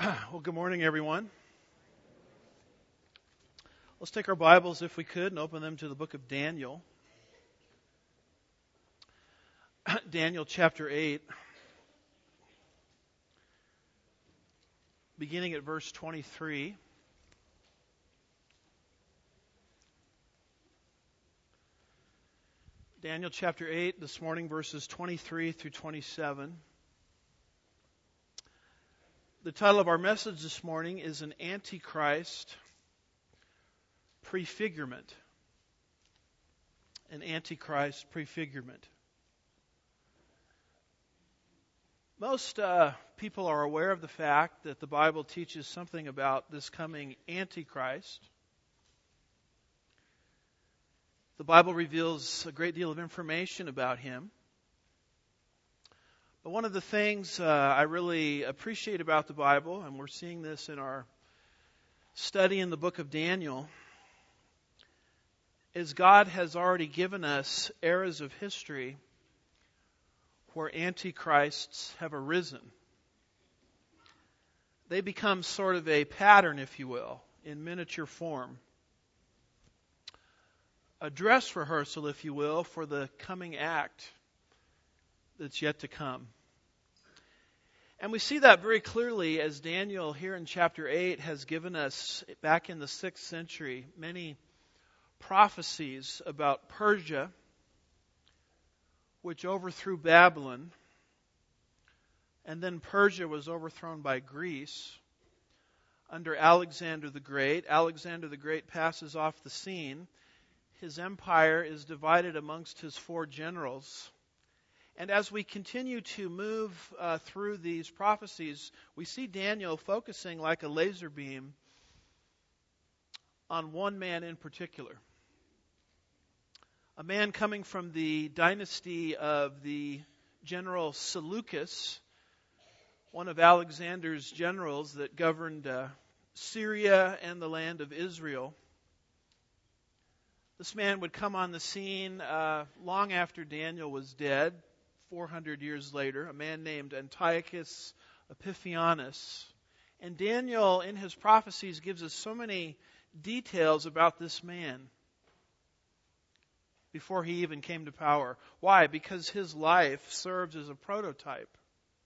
Well, good morning, everyone. Let's take our Bibles, if we could, and open them to the book of Daniel. Daniel chapter 8, beginning at verse 23. Daniel chapter 8, this morning, verses 23 through 27. The title of our message this morning is An Antichrist Prefigurement. An Antichrist Prefigurement. Most people are aware of the fact that the Bible teaches something about this coming Antichrist. The Bible reveals a great deal of information about him. But one of the things I really appreciate about the Bible, and we're seeing this in our study in the book of Daniel, is God has already given us eras of history where antichrists have arisen. They become sort of a pattern, if you will, in miniature form. A dress rehearsal, if you will, for the coming act that's yet to come. And we see that very clearly as Daniel here in chapter 8 has given us, back in the 6th century, many prophecies about Persia, which overthrew Babylon, and then Persia was overthrown by Greece under Alexander the Great. Alexander the Great passes off the scene. His empire is divided amongst his 4 generals. And as we continue to move through these prophecies, we see Daniel focusing like a laser beam on one man in particular. A man coming from the dynasty of the general Seleucus, one of Alexander's generals that governed Syria and the land of Israel. This man would come on the scene long after Daniel was dead, 400 years later, a man named Antiochus Epiphanes. And Daniel, in his prophecies, gives us so many details about this man before he even came to power. Why? Because his life serves as a prototype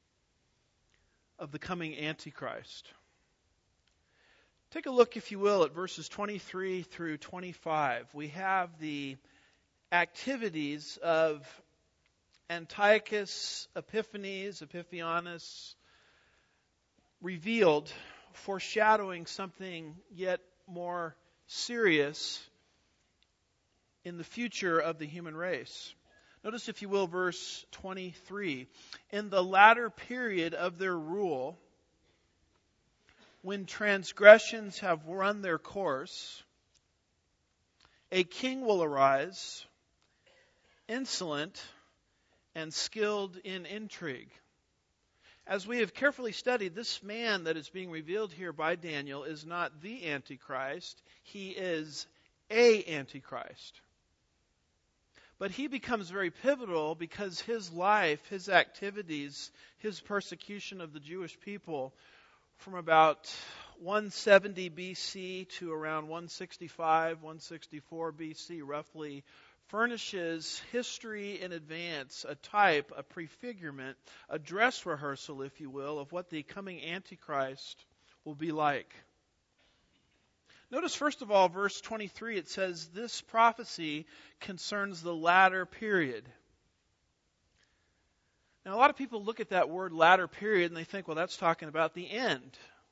of the coming Antichrist. Take a look, if you will, at verses 23 through 25. We have the activities of Antiochus Epiphanes, revealed, foreshadowing something yet more serious in the future of the human race. Notice, if you will, verse 23. In the latter period of their rule, when transgressions have run their course, a king will arise, insolent and skilled in intrigue. As we have carefully studied, this man that is being revealed here by Daniel is not the Antichrist. He is a Antichrist. But he becomes very pivotal because his life, his activities, his persecution of the Jewish people from about 170 BC to around 165, 164 BC roughly, furnishes history in advance, a type, a prefigurement, a dress rehearsal, if you will, of what the coming Antichrist will be like. Notice, first of all, verse 23, it says, this prophecy concerns the latter period. Now, a lot of people look at that word latter period and they think, well, that's talking about the end.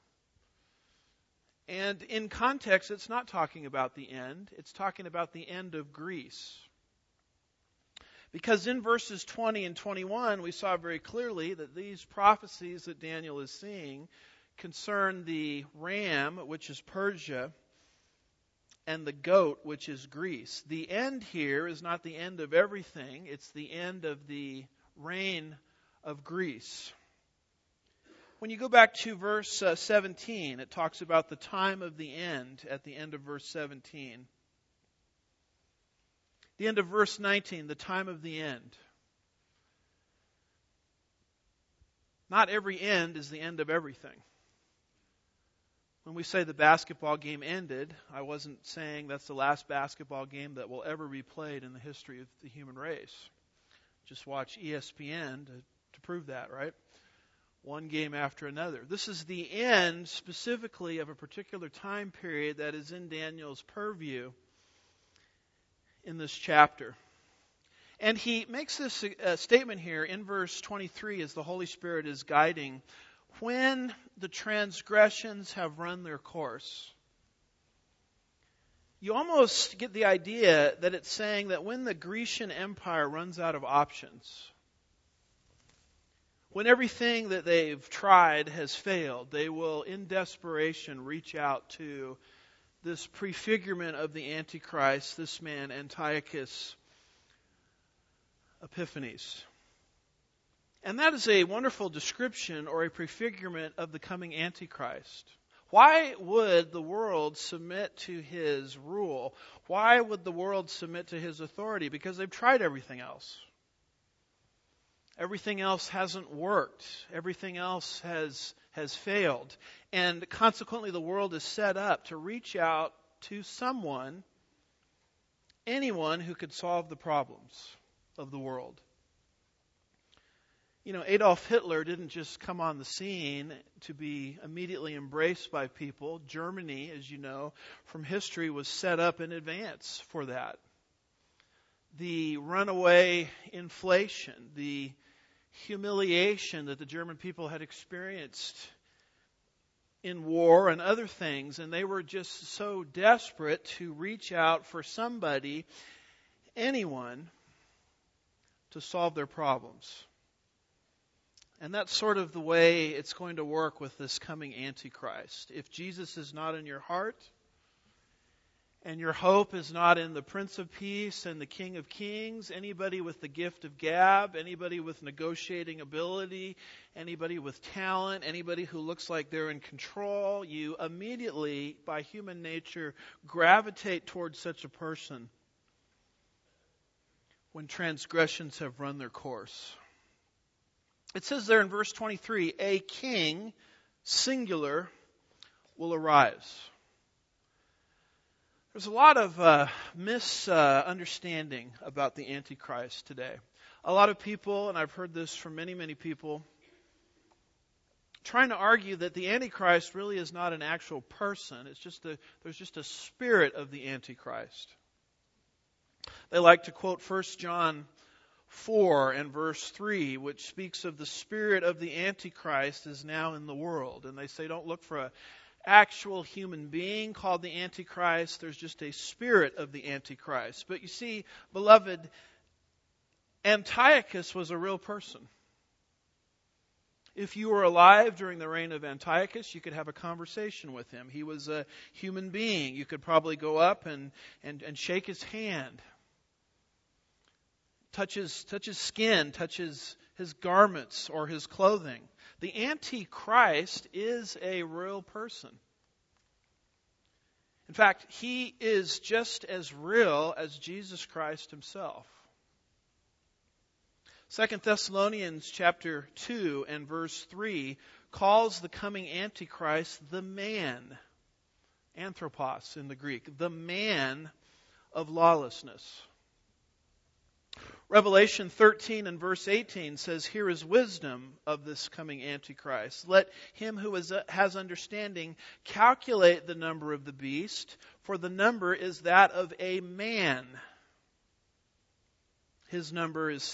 And in context, it's not talking about the end. It's talking about the end of Greece. Because in verses 20 and 21, we saw very clearly that these prophecies that Daniel is seeing concern the ram, which is Persia, and the goat, which is Greece. The end here is not the end of everything. It's the end of the reign of Greece. When you go back to verse 17, it talks about the time of the end at the end of verse 17. The end of verse 19, the time of the end. Not every end is the end of everything. When we say the basketball game ended, I wasn't saying that's the last basketball game that will ever be played in the history of the human race. Just watch ESPN to prove that, right? One game after another. This is the end specifically of a particular time period that is in Daniel's purview in this chapter. And he makes this statement here in verse 23 as the Holy Spirit is guiding. When the transgressions have run their course. You almost get the idea that it's saying that when the Grecian Empire runs out of options, when everything that they've tried has failed, they will in desperation reach out to this prefigurement of the Antichrist, this man Antiochus Epiphanes. And that is a wonderful description or a prefigurement of the coming Antichrist. Why would the world submit to his rule? Why would the world submit to his authority? Because they've tried everything else. Everything else hasn't worked. Everything else has failed. And consequently, the world is set up to reach out to someone, anyone who could solve the problems of the world. You know, Adolf Hitler didn't just come on the scene to be immediately embraced by people. Germany, as you know from history, was set up in advance for that. The runaway inflation, the humiliation that the German people had experienced in war and other things, and they were just so desperate to reach out for somebody, anyone, to solve their problems. And that's sort of the way it's going to work with this coming Antichrist. If Jesus is not in your heart, and your hope is not in the Prince of Peace and the King of Kings, anybody with the gift of gab, anybody with negotiating ability, anybody with talent, anybody who looks like they're in control, you immediately, by human nature, gravitate towards such a person when transgressions have run their course. It says there in verse 23, a king, singular, will arise. There's a lot of misunderstanding about the Antichrist today. A lot of people, and I've heard this from many, many people, trying to argue that the Antichrist really is not an actual person. There's just a spirit of the Antichrist. They like to quote 1 John 4 and verse 3, which speaks of the spirit of the Antichrist is now in the world. And they say don't look for an actual human being called the Antichrist. There's just a spirit of the Antichrist. But you see, beloved, Antiochus was a real person. If you were alive during the reign of Antiochus, you could have a conversation with him. He was a human being. You could probably go up and shake his hand. Touch his skin, touch his garments or his clothing. The Antichrist is a real person. In fact, he is just as real as Jesus Christ himself. 2 Thessalonians chapter 2 and verse 3 calls the coming Antichrist the man, anthropos in the Greek, the man of lawlessness. Revelation 13 and verse 18 says, here is wisdom of this coming Antichrist. Let him who has understanding calculate the number of the beast, for the number is that of a man. His number is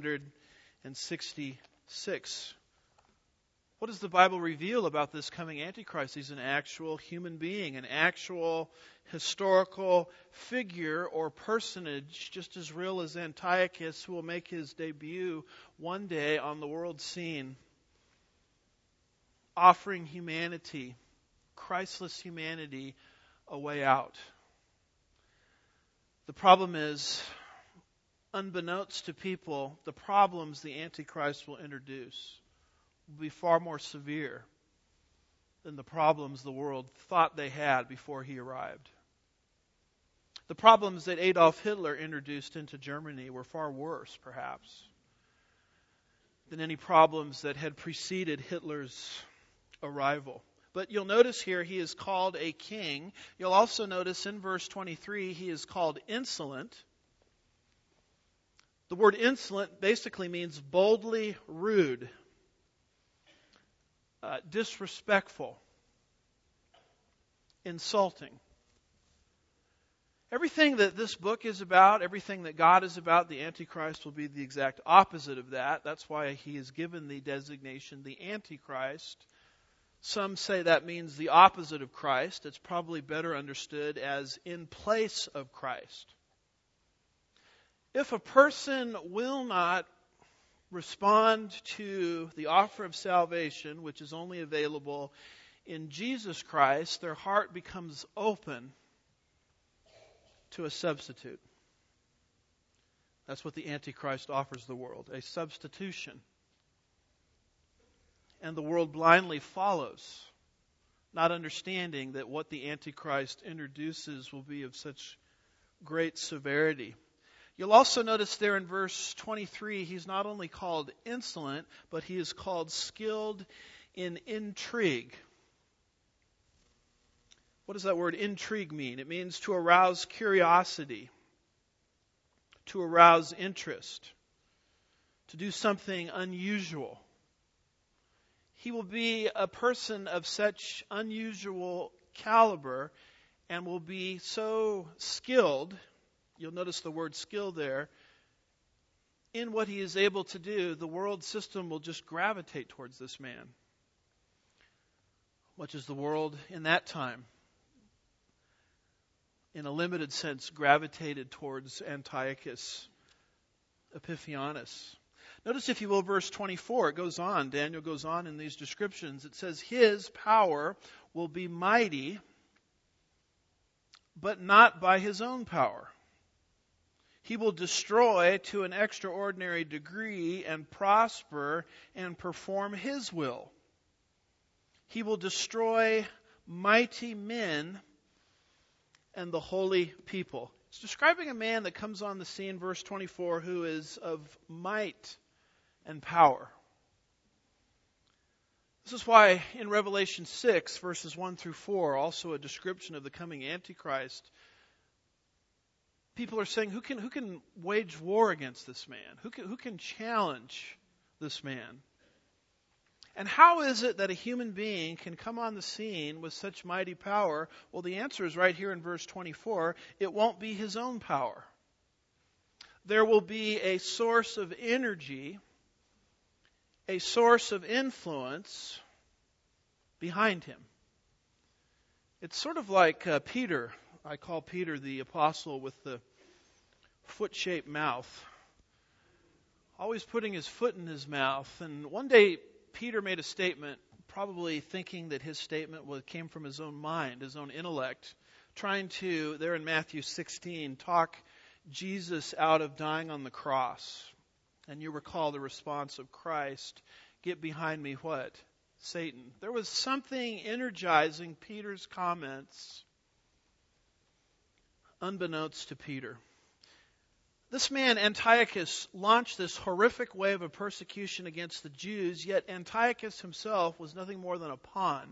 666. What does the Bible reveal about this coming Antichrist? He's an actual human being, an actual historical figure or personage, just as real as Antiochus, who will make his debut one day on the world scene, offering humanity, Christless humanity, a way out. The problem is, unbeknownst to people, the problems the Antichrist will introduce will be far more severe than the problems the world thought they had before he arrived. The problems that Adolf Hitler introduced into Germany were far worse, perhaps, than any problems that had preceded Hitler's arrival. But you'll notice here he is called a king. You'll also notice in verse 23 he is called insolent. The word insolent basically means boldly rude, disrespectful, insulting. Everything that this book is about, everything that God is about, the Antichrist will be the exact opposite of that. That's why he is given the designation, the Antichrist. Some say that means the opposite of Christ. It's probably better understood as in place of Christ. If a person will not respond to the offer of salvation, which is only available in Jesus Christ, their heart becomes open to a substitute. That's what the Antichrist offers the world, a substitution. And the world blindly follows, not understanding that what the Antichrist introduces will be of such great severity. You'll also notice there in verse 23, he's not only called insolent, but he is called skilled in intrigue. What does that word intrigue mean? It means to arouse curiosity, to arouse interest, to do something unusual. He will be a person of such unusual caliber and will be so skilled, you'll notice the word skill there, in what he is able to do, the world system will just gravitate towards this man. Much as the world in that time, in a limited sense, gravitated towards Antiochus Epiphanes. Notice, if you will, verse 24. It goes on. Daniel goes on in these descriptions. It says, his power will be mighty, but not by his own power. He will destroy to an extraordinary degree and prosper and perform his will. He will destroy mighty men and the holy people. It's describing a man that comes on the scene, verse 24, who is of might and power. This is why in Revelation 6, verses 1 through 4, also a description of the coming Antichrist, people are saying, who can wage war against this man? Who can challenge this man? And how is it that a human being can come on the scene with such mighty power? Well, the answer is right here in verse 24. It won't be his own power. There will be a source of energy, a source of influence behind him. It's sort of like Peter. I call Peter the apostle with the foot-shaped mouth, always putting his foot in his mouth. And one day Peter made a statement, probably thinking that his statement came from his own mind, his own intellect, trying to, there in Matthew 16, talk Jesus out of dying on the cross. And you recall the response of Christ, get behind me what? Satan. There was something energizing Peter's comments, unbeknownst to Peter. This man, Antiochus, launched this horrific wave of persecution against the Jews, yet Antiochus himself was nothing more than a pawn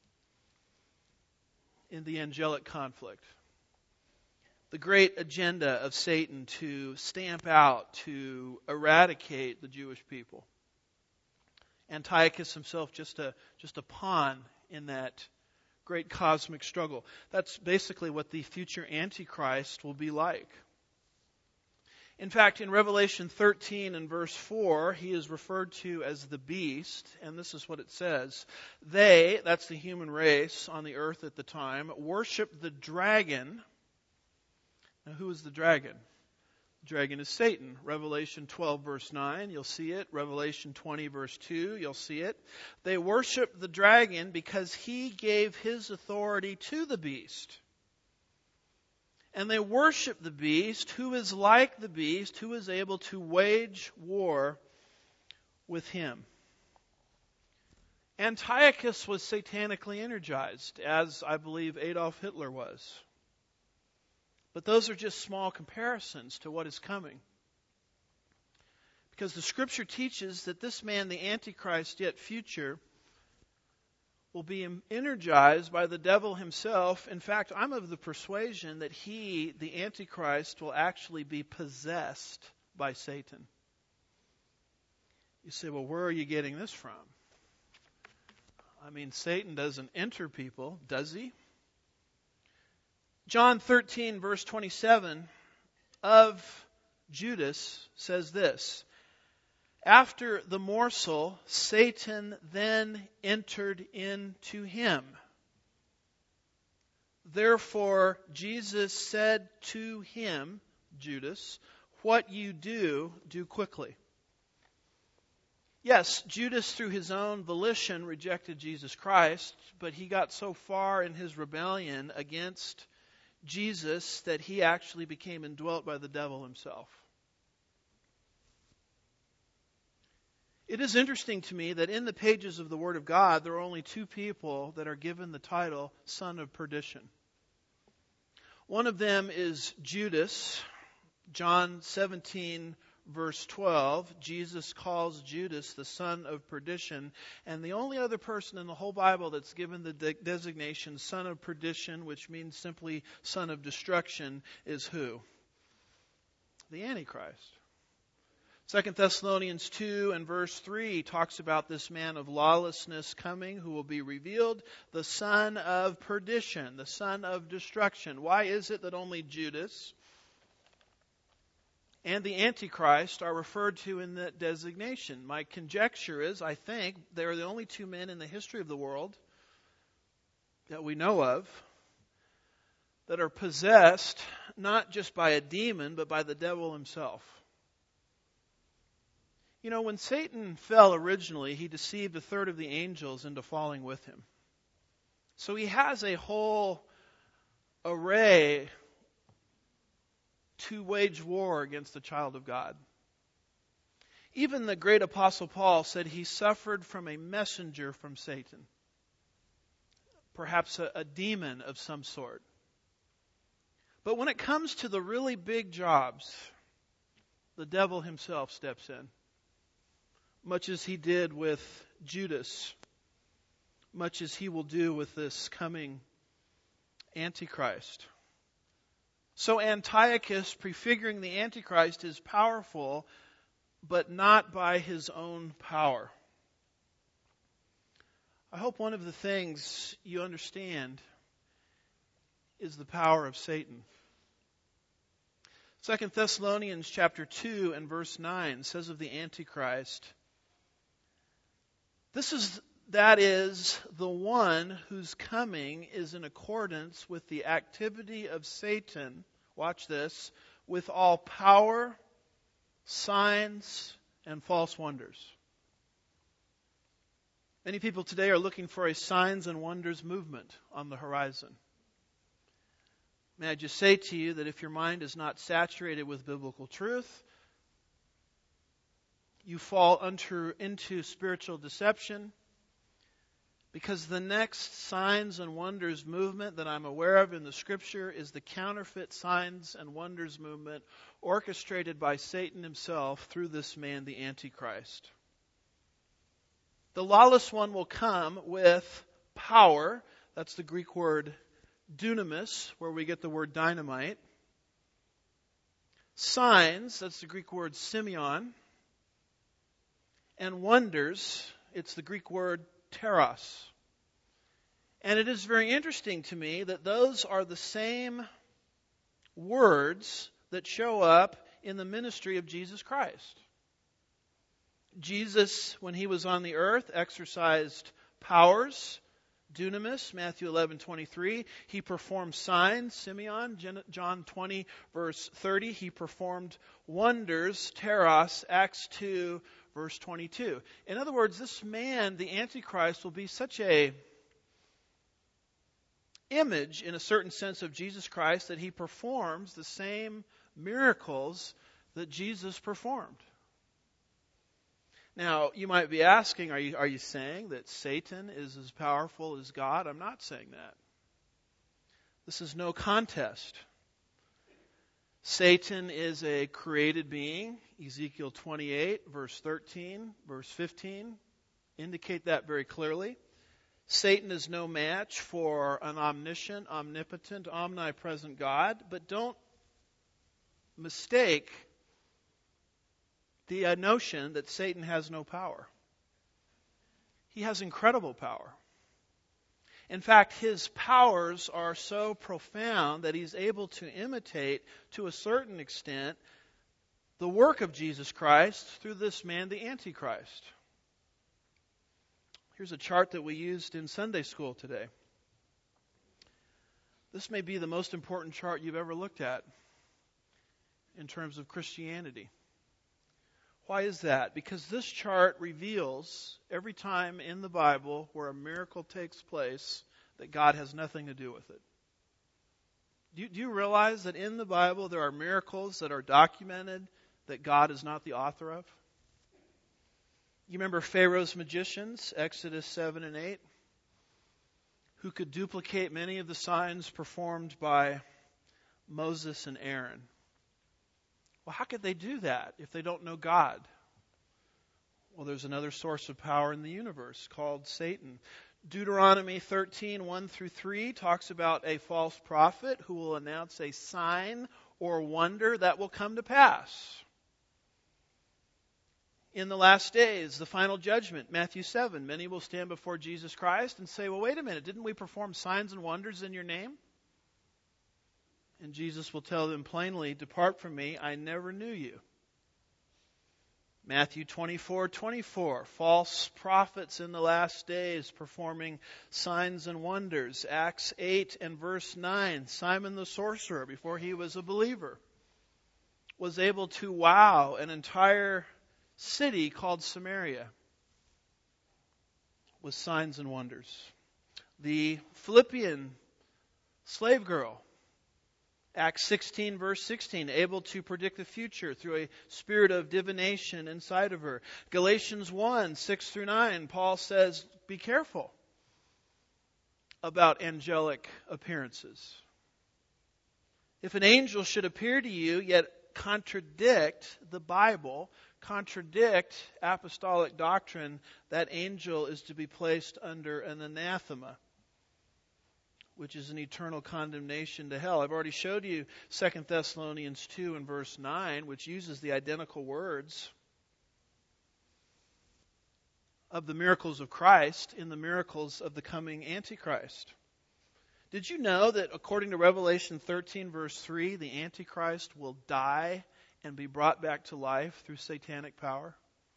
in the angelic conflict. The great agenda of Satan to stamp out, to eradicate the Jewish people. Antiochus himself just a pawn in that great cosmic struggle. That's basically what the future Antichrist will be like. In fact, in Revelation 13 and verse 4, he is referred to as the beast, and this is what it says. They, that's the human race on the earth at the time, worship the dragon. Now, who is the dragon? The dragon is Satan. Revelation 12 verse 9, you'll see it. Revelation 20 verse 2, you'll see it. They worship the dragon because he gave his authority to the beast. And they worship the beast, who is like the beast, who is able to wage war with him. Antiochus was satanically energized, as I believe Adolf Hitler was. But those are just small comparisons to what is coming. Because the Scripture teaches that this man, the Antichrist, yet future, will be energized by the devil himself. In fact, I'm of the persuasion that he, the Antichrist, will actually be possessed by Satan. You say, well, where are you getting this from? I mean, Satan doesn't enter people, does he? John 13, verse 27 of Judas says this: after the morsel, Satan then entered into him. Therefore, Jesus said to him, Judas, what you do, do quickly. Yes, Judas, through his own volition, rejected Jesus Christ, but he got so far in his rebellion against Jesus that he actually became indwelt by the devil himself. It is interesting to me that in the pages of the Word of God, there are only two people that are given the title Son of Perdition. One of them is Judas. John 17, verse 12, Jesus calls Judas the son of perdition. And the only other person in the whole Bible that's given the designation son of perdition, which means simply son of destruction, is who? The Antichrist. 2 Thessalonians 2 and verse 3 talks about this man of lawlessness coming who will be revealed, the son of perdition, the son of destruction. Why is it that only Judas and the Antichrist are referred to in that designation? My conjecture is, I think, they're the only two men in the history of the world that we know of that are possessed not just by a demon, but by the devil himself. You know, when Satan fell originally, he deceived a third of the angels into falling with him. So he has a whole array to wage war against the child of God. Even the great apostle Paul said he suffered from a messenger from Satan. Perhaps a demon of some sort. But when it comes to the really big jobs, the devil himself steps in. Much as he did with Judas. Much as he will do with this coming Antichrist. So Antiochus, prefiguring the Antichrist, is powerful, but not by his own power. I hope one of the things you understand is the power of Satan. 2 Thessalonians chapter 2 and verse 9 says of the Antichrist, that is the one whose coming is in accordance with the activity of Satan, watch this, with all power, signs, and false wonders. Many people today are looking for a signs and wonders movement on the horizon. May I just say to you that if your mind is not saturated with biblical truth, you fall into spiritual deception, because the next signs and wonders movement that I'm aware of in the Scripture is the counterfeit signs and wonders movement orchestrated by Satan himself through this man, the Antichrist. The lawless one will come with power. That's the Greek word dunamis, where we get the word dynamite. Signs, that's the Greek word semeion. And wonders, it's the Greek word teros. And it is very interesting to me that those are the same words that show up in the ministry of Jesus Christ. Jesus, when he was on the earth, exercised powers, dunamis, Matthew 11:23. He performed signs, semeion, John 20, verse 30. He performed wonders, teros, Acts 2, verse 22. In other words, this man, the Antichrist, will be such a image, in a certain sense, of Jesus Christ that he performs the same miracles that Jesus performed. Now, you might be asking, are you saying that Satan is as powerful as God? I'm not saying that. This is no contest. Satan is a created being. Ezekiel 28, verse 13, verse 15 indicate that very clearly. Satan is no match for an omniscient, omnipotent, omnipresent God, but don't mistake the notion that Satan has no power. He has incredible power. In fact, his powers are so profound that he's able to imitate, to a certain extent, the work of Jesus Christ through this man, the Antichrist. Here's a chart that we used in Sunday school today. This may be the most important chart you've ever looked at in terms of Christianity. Why is that? Because this chart reveals every time in the Bible where a miracle takes place that God has nothing to do with it. Do you realize that in the Bible there are miracles that are documented that God is not the author of? You remember Pharaoh's magicians, Exodus 7 and 8, who could duplicate many of the signs performed by Moses and Aaron. Well, how could they do that if they don't know God? Well, there's another source of power in the universe called Satan. Deuteronomy 13, 1 through 3 talks about a false prophet who will announce a sign or wonder that will come to pass. In the last days, the final judgment, Matthew 7, many will stand before Jesus Christ and say, well, wait a minute, didn't we perform signs and wonders in your name? And Jesus will tell them plainly, depart from me, I never knew you. Matthew 24:24, false prophets in the last days performing signs and wonders. Acts 8 and verse 9, Simon the sorcerer, before he was a believer, was able to wow an entire city called Samaria with signs and wonders. The Philippian slave girl, Acts 16, verse 16, able to predict the future through a spirit of divination inside of her. Galatians 1, 6 through 9, Paul says, be careful about angelic appearances. If an angel should appear to you, yet contradict the Bible, contradict apostolic doctrine, that angel is to be placed under an anathema, which is an eternal condemnation to hell. I've already showed you 2 Thessalonians 2 and verse 9, which uses the identical words of the miracles of Christ in the miracles of the coming Antichrist. Did you know that according to Revelation 13 verse 3, the Antichrist will die and be brought back to life through satanic power?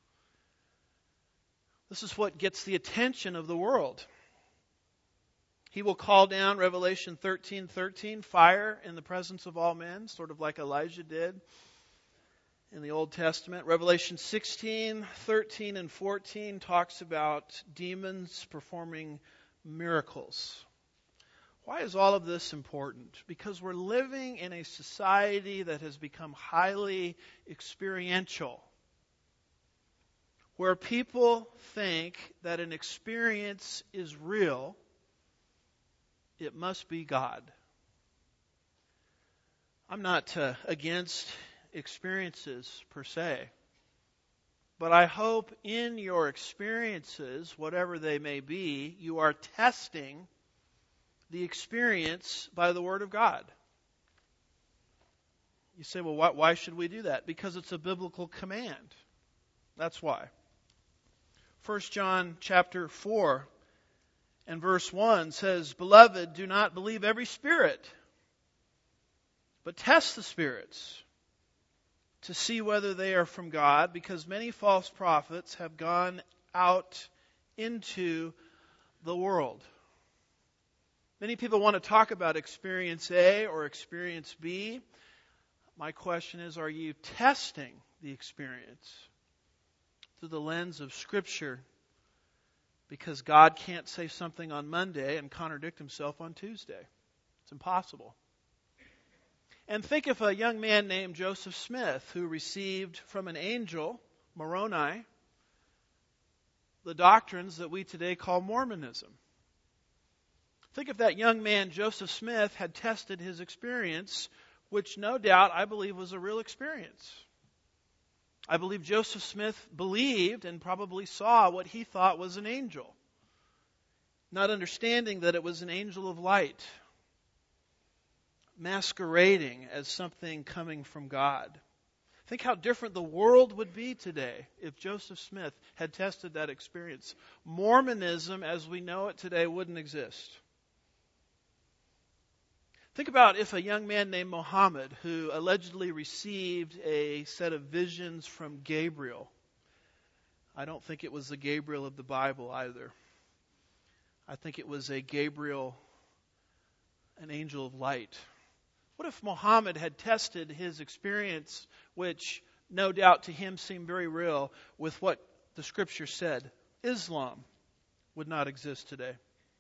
This is what gets the attention of the world. He will call down, Revelation 13:13, fire in the presence of all men, sort of like Elijah did in the Old Testament. Revelation 16:13 and 14 talks about demons performing miracles. Why is all of this important? Because we're living in a society that has become highly experiential, where people think that an experience is real. It must be God. I'm not against experiences per se, but I hope in your experiences, whatever they may be, you are testing the experience by the Word of God. You say, well, why should we do that? Because it's a biblical command. That's why. 1 John chapter 4 and verse 1 says, Beloved, do not believe every spirit, but test the spirits to see whether they are from God, because many false prophets have gone out into the world. Many people want to talk about experience A or experience B. My question is, are you testing the experience through the lens of Scripture? Because God can't say something on Monday and contradict himself on Tuesday. It's impossible. And think of a young man named Joseph Smith who received from an angel, Moroni, the doctrines that we today call Mormonism. Think if that young man, Joseph Smith, had tested his experience, which no doubt I believe was a real experience. I believe Joseph Smith believed and probably saw what he thought was an angel. not understanding that it was an angel of light, masquerading as something coming from God. Think how different the world would be today if Joseph Smith had tested that experience. Mormonism, as we know it today, wouldn't exist. Think about if a young man named Muhammad, who allegedly received a set of visions from Gabriel. I don't think it was the Gabriel of the Bible either. I think it was a Gabriel, an angel of light. What if Muhammad had tested his experience, which no doubt to him seemed very real, with what the Scripture said? Islam would not exist today.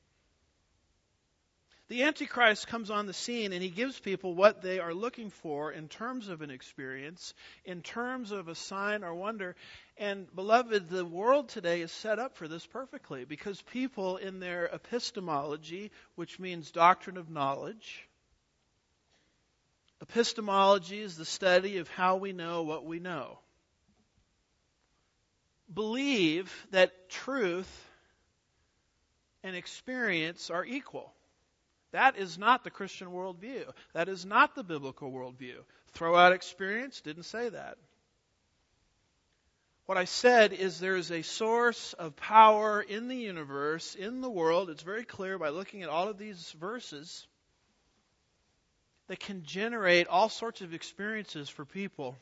The Antichrist comes on the scene and he gives people what they are looking for in terms of an experience, in terms of a sign or wonder. And beloved, the world today is set up for this perfectly, because people in their epistemology, which means doctrine of knowledge, epistemology is the study of how we know what we know, believe that truth and experience are equal. That is not the Christian worldview. That is not the biblical worldview. Throw out experience, didn't say that. What I said is there is a source of power in the universe, in the world. It's very clear by looking at all of these verses that can generate all sorts of experiences for people.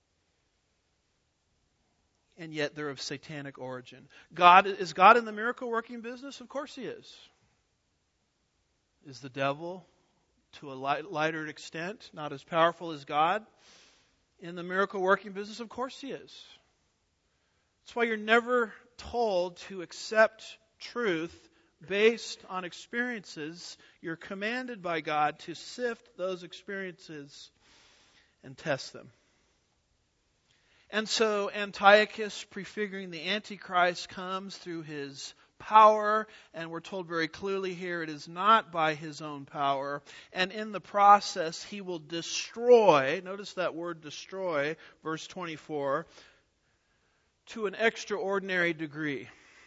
And yet they're of satanic origin. Is God in the miracle working business? Of course He is. Is the devil, to a lighter extent, not as powerful as God, in the miracle working business? Of course he is. That's why you're never told to accept truth based on experiences. You're commanded by God to sift those experiences and test them. And so Antiochus, prefiguring the Antichrist, comes through his power, and we're told very clearly here it is not by his own power, and in the process he will destroy, notice that word destroy, verse 24, to an extraordinary degree.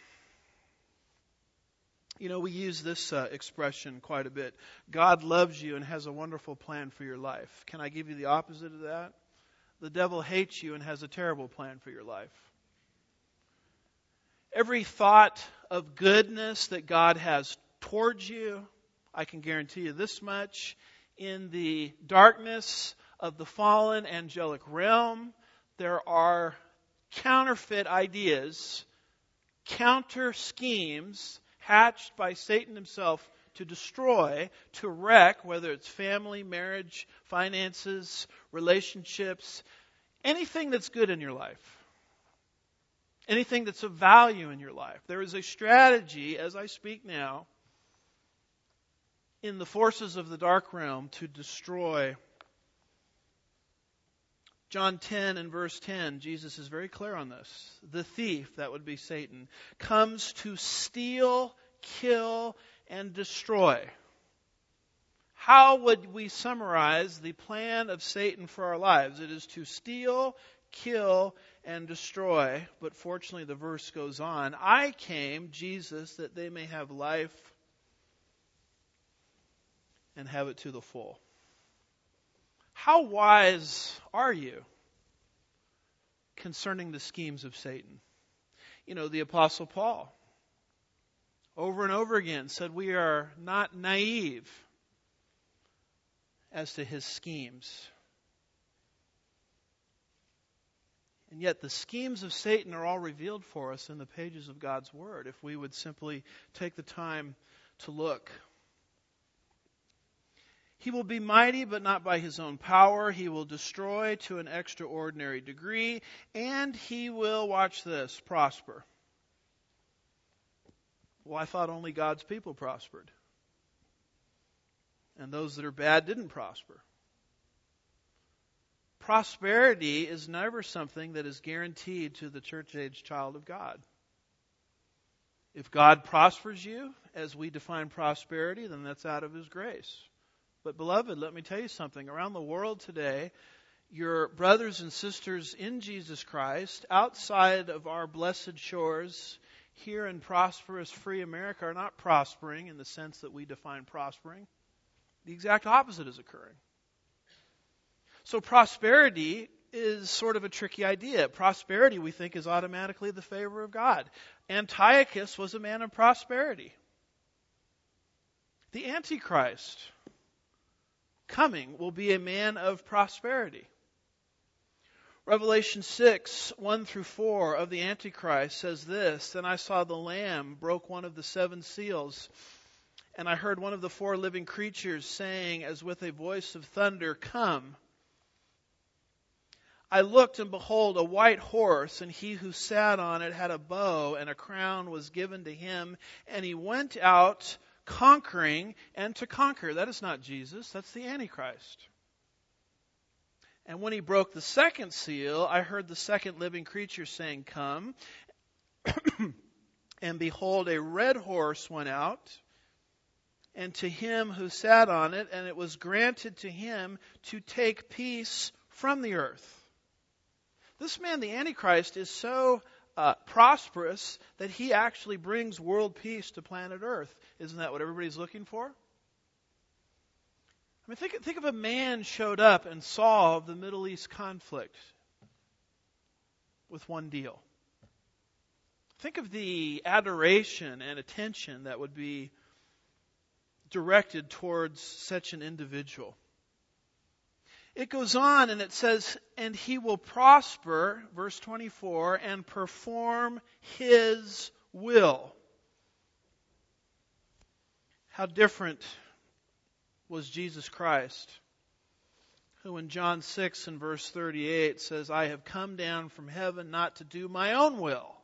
You know, we use this expression quite a bit. God loves you and has a wonderful plan for your life. Can I give you the opposite of that? The devil hates you and has a terrible plan for your life. Every thought of goodness that God has towards you, I can guarantee you this much, in the darkness of the fallen angelic realm, there are counterfeit ideas, counter schemes hatched by Satan himself to destroy, to wreck, whether it's family, marriage, finances, relationships, anything that's good in your life. Anything that's of value in your life. There is a strategy, as I speak now, in the forces of the dark realm to destroy. John 10 and verse 10, Jesus is very clear on this. The thief, that would be Satan, comes to steal, kill, and destroy. How would we summarize the plan of Satan for our lives? It is to steal, kill, and destroy. But fortunately the verse goes on. I came, Jesus, that they may have life and have it to the full. How wise are you concerning the schemes of Satan? You know, the Apostle Paul, over and over again, said we are not naive as to his schemes. And yet the schemes of Satan are all revealed for us in the pages of God's Word, if we would simply take the time to look. He will be mighty, but not by his own power. He will destroy to an extraordinary degree, and he will, watch this, prosper. Well, I thought only God's people prospered. And those that are bad didn't prosper. Prosperity is never something that is guaranteed to the church-age child of God. If God prospers you, as we define prosperity, then that's out of His grace. But beloved, let me tell you something. Around the world today, your brothers and sisters in Jesus Christ, outside of our blessed shores here in prosperous, free America are not prospering in the sense that we define prospering. The exact opposite is occurring. So prosperity is sort of a tricky idea. Prosperity, we think, is automatically the favor of God. Antiochus was a man of prosperity. The Antichrist coming will be a man of prosperity. Revelation 6, 1 through 4 of the Antichrist says this, "Then I saw the Lamb broke one of the 7 seals, and I heard one of the 4 living creatures saying as with a voice of thunder, 'Come.' I looked, and behold, a white horse, and he who sat on it had a bow, and a crown was given to him, and he went out conquering and to conquer." That is not Jesus, that's the Antichrist. "And when he broke the 2nd seal, I heard the 2nd living creature saying, 'Come.' And behold, a red horse went out, and to him who sat on it, and it was granted to him to take peace from the earth." This man, the Antichrist, is so prosperous that he actually brings world peace to planet Earth. Isn't that what everybody's looking for? I mean, think of a man showed up and solved the Middle East conflict with one deal. Think of the adoration and attention that would be directed towards such an individual. It goes on and it says, "And he will prosper," verse 24, "and perform his will." How different was Jesus Christ, who in John 6 and verse 38 says, "I have come down from heaven not to do my own will,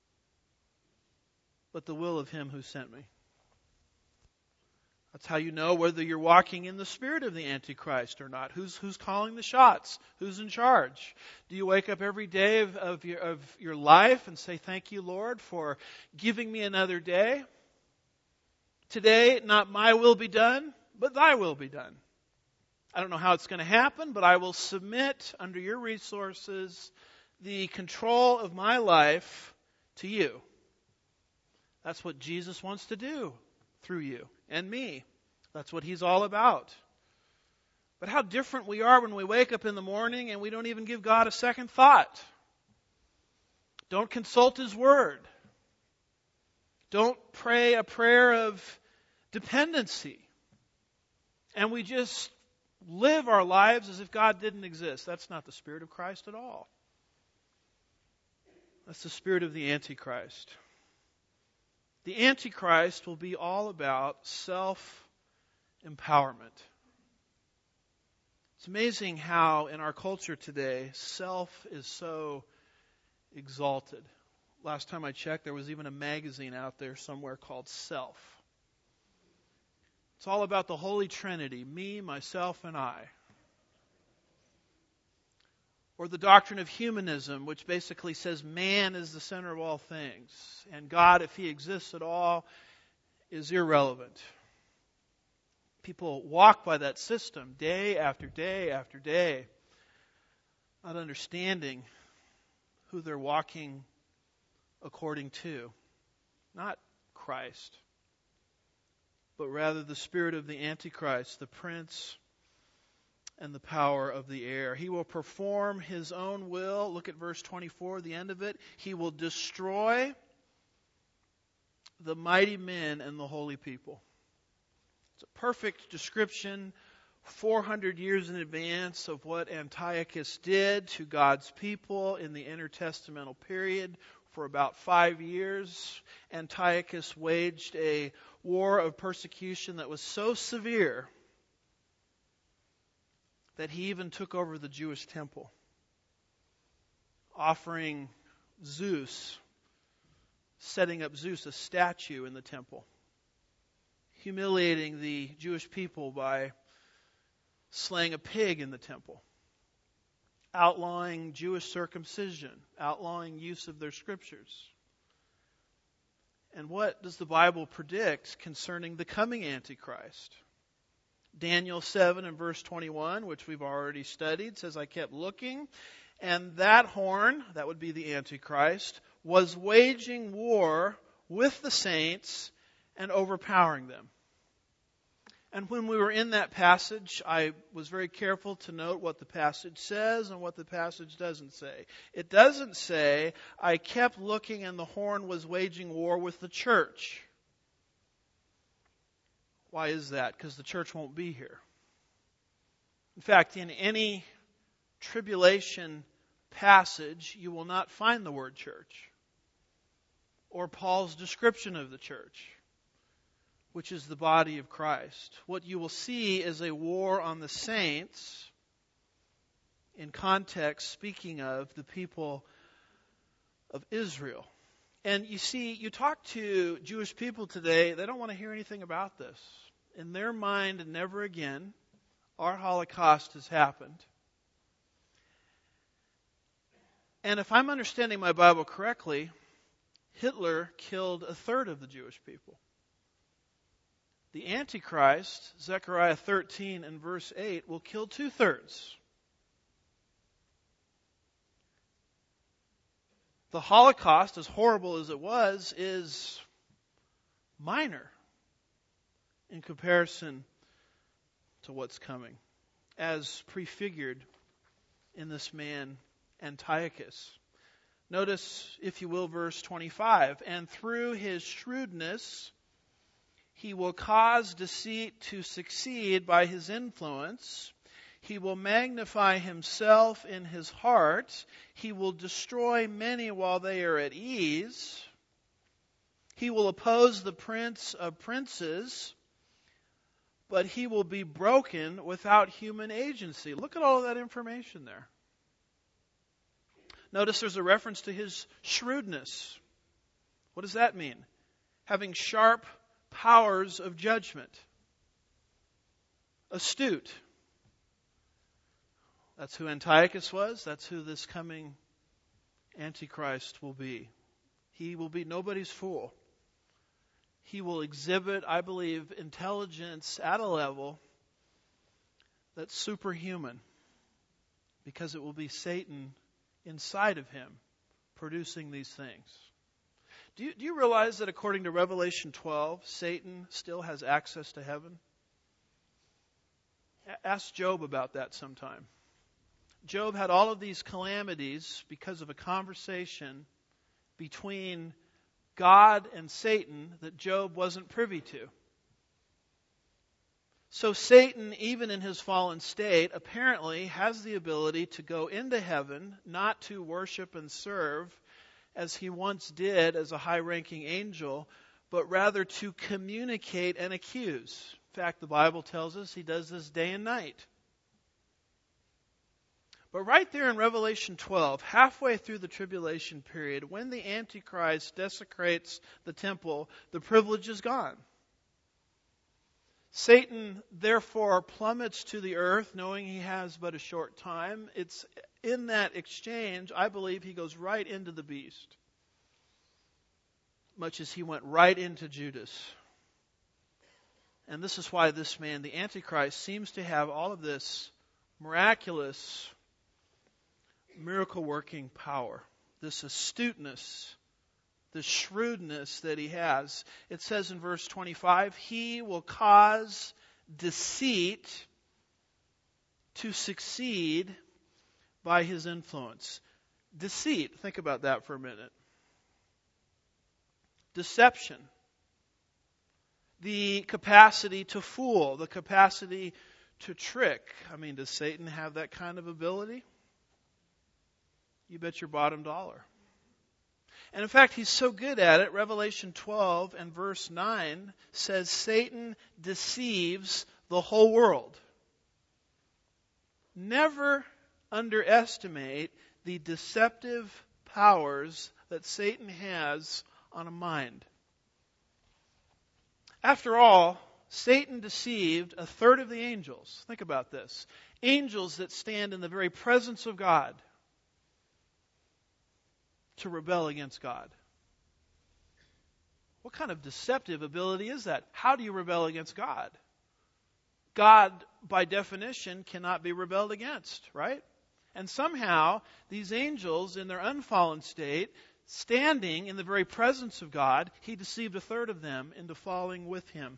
but the will of him who sent me." That's how you know whether you're walking in the spirit of the Antichrist or not. Who's calling the shots? Who's in charge? Do you wake up every day of your life and say, "Thank you, Lord, for giving me another day. Today, not my will be done, but thy will be done. I don't know how it's going to happen, but I will submit under your resources the control of my life to you." That's what Jesus wants to do through you and me. That's what he's all about. But how different we are when we wake up in the morning and we don't even give God a second thought. Don't consult his word. Don't pray a prayer of dependency. And we just live our lives as if God didn't exist. That's not the Spirit of Christ at all. That's the spirit of the Antichrist. The Antichrist will be all about self-empowerment. It's amazing how in our culture today, self is so exalted. Last time I checked, there was even a magazine out there somewhere called Self. It's all about the Holy Trinity, me, myself, and I. Or the doctrine of humanism, which basically says man is the center of all things, and God, if he exists at all, is irrelevant. People walk by that system day after day after day, not understanding who they're walking according to. Not Christ, but rather the spirit of the Antichrist, the prince and the power of the air. He will perform his own will. Look at verse 24, the end of it. He will destroy the mighty men and the holy people. It's a perfect description 400 years in advance of what Antiochus did to God's people in the intertestamental period. For about 5 years, Antiochus waged a war of persecution that was so severe that he even took over the Jewish temple, offering Zeus, setting up Zeus, a statue in the temple, humiliating the Jewish people by slaying a pig in the temple, outlawing Jewish circumcision, outlawing use of their scriptures. And what does the Bible predict concerning the coming Antichrist? Daniel 7 and verse 21, which we've already studied, says, I kept looking, and that horn, that would be the Antichrist, was waging war with the saints and overpowering them. And when we were in that passage, I was very careful to note what the passage says and what the passage doesn't say. It doesn't say, I kept looking and the horn was waging war with the church. Why is that? Because the church won't be here. In fact, in any tribulation passage, you will not find the word church or Paul's description of the church, which is the body of Christ. What you will see is a war on the saints, in context speaking of the people of Israel. And you see, you talk to Jewish people today, they don't want to hear anything about this. In their mind, never again, our Holocaust has happened. And if I'm understanding my Bible correctly, Hitler killed a third of the Jewish people. The Antichrist, Zechariah 13 and verse 8, will kill 2/3. The Holocaust, as horrible as it was, is minor in comparison to what's coming, as prefigured in this man Antiochus. Notice, if you will, verse 25. And through his shrewdness, he will cause deceit to succeed by his influence. He will magnify himself in his heart. He will destroy many while they are at ease. He will oppose the prince of princes, but he will be broken without human agency. Look at all of that information there. Notice there's a reference to his shrewdness. What does that mean? Having sharp powers of judgment. Astute. That's who Antiochus was. That's who this coming Antichrist will be. He will be nobody's fool. He will exhibit, I believe, intelligence at a level that's superhuman, because it will be Satan inside of him producing these things. Do you realize that according to Revelation 12, Satan still has access to heaven? Ask Job about that sometime. Job had all of these calamities because of a conversation between God and Satan that Job wasn't privy to. So Satan, even in his fallen state, apparently has the ability to go into heaven, not to worship and serve as he once did as a high-ranking angel, but rather to communicate and accuse. In fact, the Bible tells us he does this day and night. But right there in Revelation 12, halfway through the tribulation period, when the Antichrist desecrates the temple, the privilege is gone. Satan, therefore, plummets to the earth, knowing he has but a short time. It's in that exchange, I believe, he goes right into the beast, much as he went right into Judas. And this is why this man, the Antichrist, seems to have all of this miraculous, miracle-working power, this astuteness, the shrewdness that he has. It says in verse 25, he will cause deceit to succeed by his influence. Deceit, think about that for a minute. Deception. The capacity to fool, the capacity to trick. I mean, does Satan have that kind of ability? You bet your bottom dollar. And in fact, he's so good at it, Revelation 12 and verse 9 says Satan deceives the whole world. Never underestimate the deceptive powers that Satan has on a mind. After all, Satan deceived a third of the angels. Think about this. Angels that stand in the very presence of God to rebel against God. What kind of deceptive ability is that? How do you rebel against God? God, by definition, cannot be rebelled against, right? And somehow, these angels, in their unfallen state, standing in the very presence of God, he deceived a third of them into falling with him.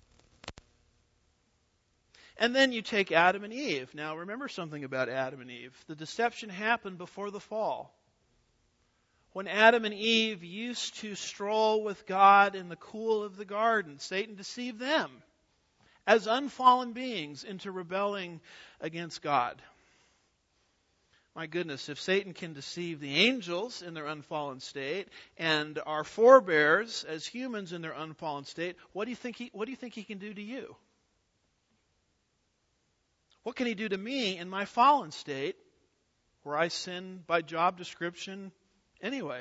And then you take Adam and Eve. Now remember something about Adam and Eve. The deception happened before the fall. When Adam and Eve used to stroll with God in the cool of the garden, Satan deceived them as unfallen beings into rebelling against God. My goodness, if Satan can deceive the angels in their unfallen state and our forebears as humans in their unfallen state, what do you think he can do to you? What can he do to me in my fallen state where I sin by job description anyway?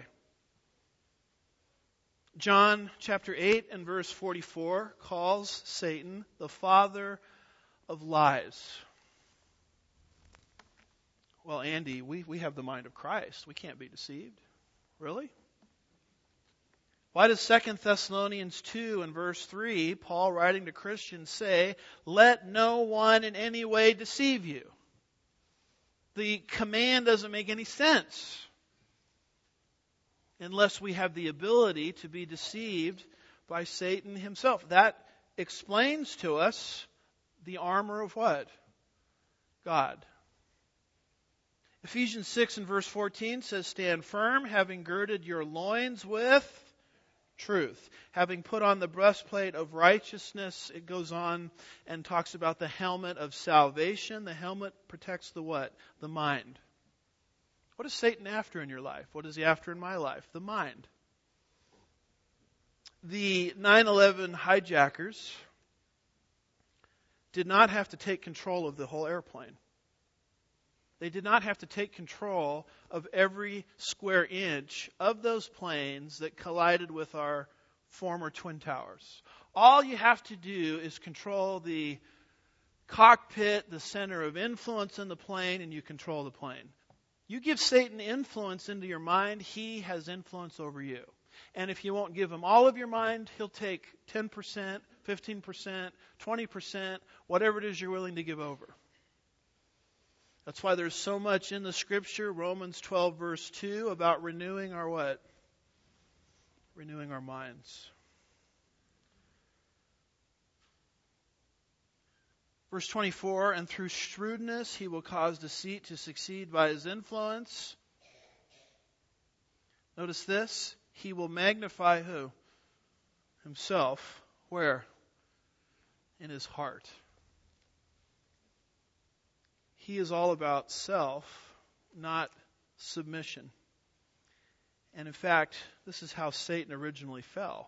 John chapter 8 and verse 44 calls Satan the father of lies. Well, Andy, we have the mind of Christ. We can't be deceived. Really? Why does 2 Thessalonians 2 and verse 3, Paul writing to Christians, say, "Let no one in any way deceive you"? The command doesn't make any sense unless we have the ability to be deceived by Satan himself. That explains to us the armor of what? God. Ephesians 6 and verse 14 says, "Stand firm, having girded your loins with truth, having put on the breastplate of righteousness." It goes on and talks about the helmet of salvation. The helmet protects the what? The mind. What is Satan after in your life? What is he after in my life? The mind. The 9/11 hijackers did not have to take control of the whole airplane. They did not have to take control of every square inch of those planes that collided with our former Twin Towers. All you have to do is control the cockpit, the center of influence in the plane, and you control the plane. You give Satan influence into your mind, he has influence over you. And if you won't give him all of your mind, he'll take 10%, 15%, 20%, whatever it is you're willing to give over. That's why there's so much in the Scripture, Romans 12 verse 2, about renewing our what? Renewing our minds. Verse 24, "And through shrewdness he will cause deceit to succeed by his influence." Notice this, he will magnify who? Himself. Where? In his heart. He is all about self, not submission. And in fact, this is how Satan originally fell.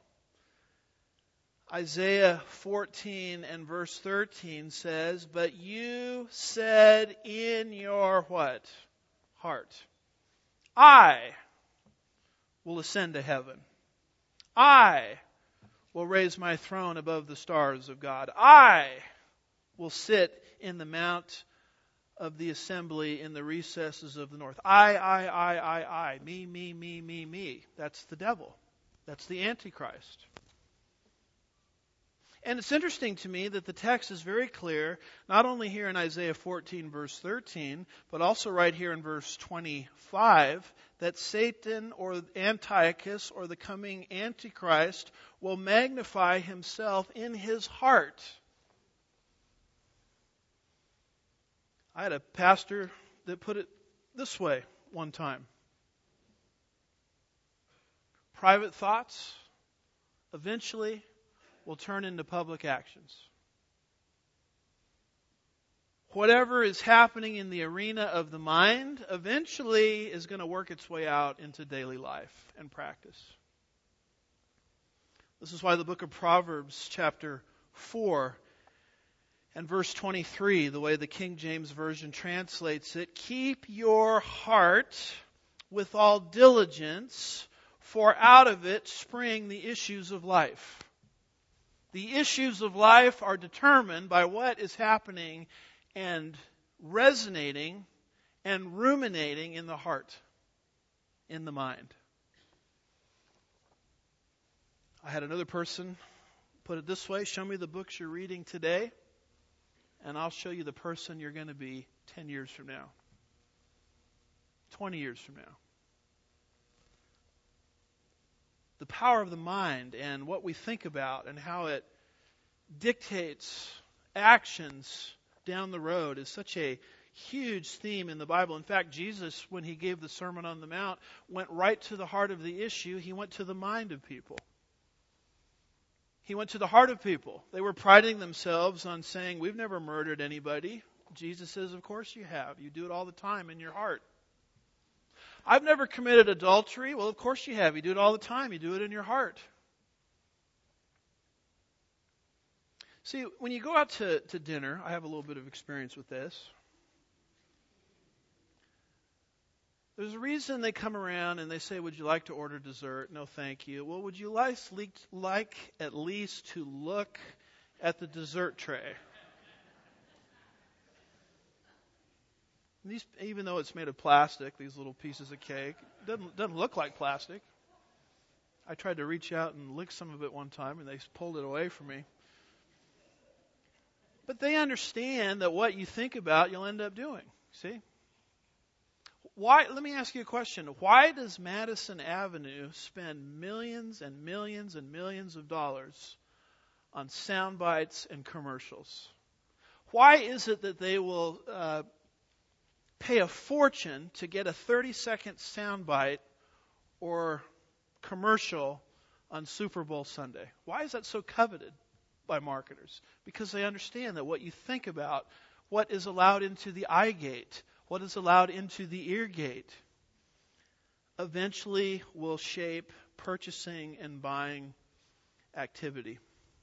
Isaiah 14 and verse 13 says, "But you said in your" what? Heart. "I will ascend to heaven. I will raise my throne above the stars of God. I will sit in the mount of the assembly in the recesses of the north." I. Me. That's the devil. That's the Antichrist. And it's interesting to me that the text is very clear, not only here in Isaiah 14 verse 13, but also right here in verse 25, that Satan or Antiochus or the coming Antichrist will magnify himself in his heart. I had a pastor that put it this way one time. Private thoughts eventually will turn into public actions. Whatever is happening in the arena of the mind eventually is going to work its way out into daily life and practice. This is why the book of Proverbs chapter 4 and verse 23, the way the King James Version translates it, "Keep your heart with all diligence, for out of it spring the issues of life." The issues of life are determined by what is happening and resonating and ruminating in the heart, in the mind. I had another person put it this way: "Show me the books you're reading today, and I'll show you the person you're going to be 10 years from now, 20 years from now." the power of the mind and what we think about and how it dictates actions down the road is such a huge theme in the Bible. In fact, Jesus, when he gave the Sermon on the Mount, went right to the heart of the issue. He went to the mind of people. He went to the heart of people. They were priding themselves on saying, we've never murdered anybody. Jesus says, of course you have. You do it all the time in your heart. I've never committed adultery. Well, of course you have. You do it all the time. You do it in your heart. See, when you go out to dinner, I have a little bit of experience with this. There's a reason they come around and they say, would you like to order dessert? No, thank you. Well, would you like at least to look at the dessert tray? These, even though it's made of plastic, these little pieces of cake, doesn't look like plastic. I tried to reach out and lick some of it one time, and they pulled it away from me. But they understand that what you think about, you'll end up doing. See? Why? Let me ask you a question. Why does Madison Avenue spend millions and millions and millions of dollars on sound bites and commercials? Why is it that they will pay a fortune to get a 30-second sound bite or commercial on Super Bowl Sunday? Why is that so coveted by marketers? Because they understand that what you think about, what is allowed into the eye gate, what is allowed into the ear gate, eventually will shape purchasing and buying activity.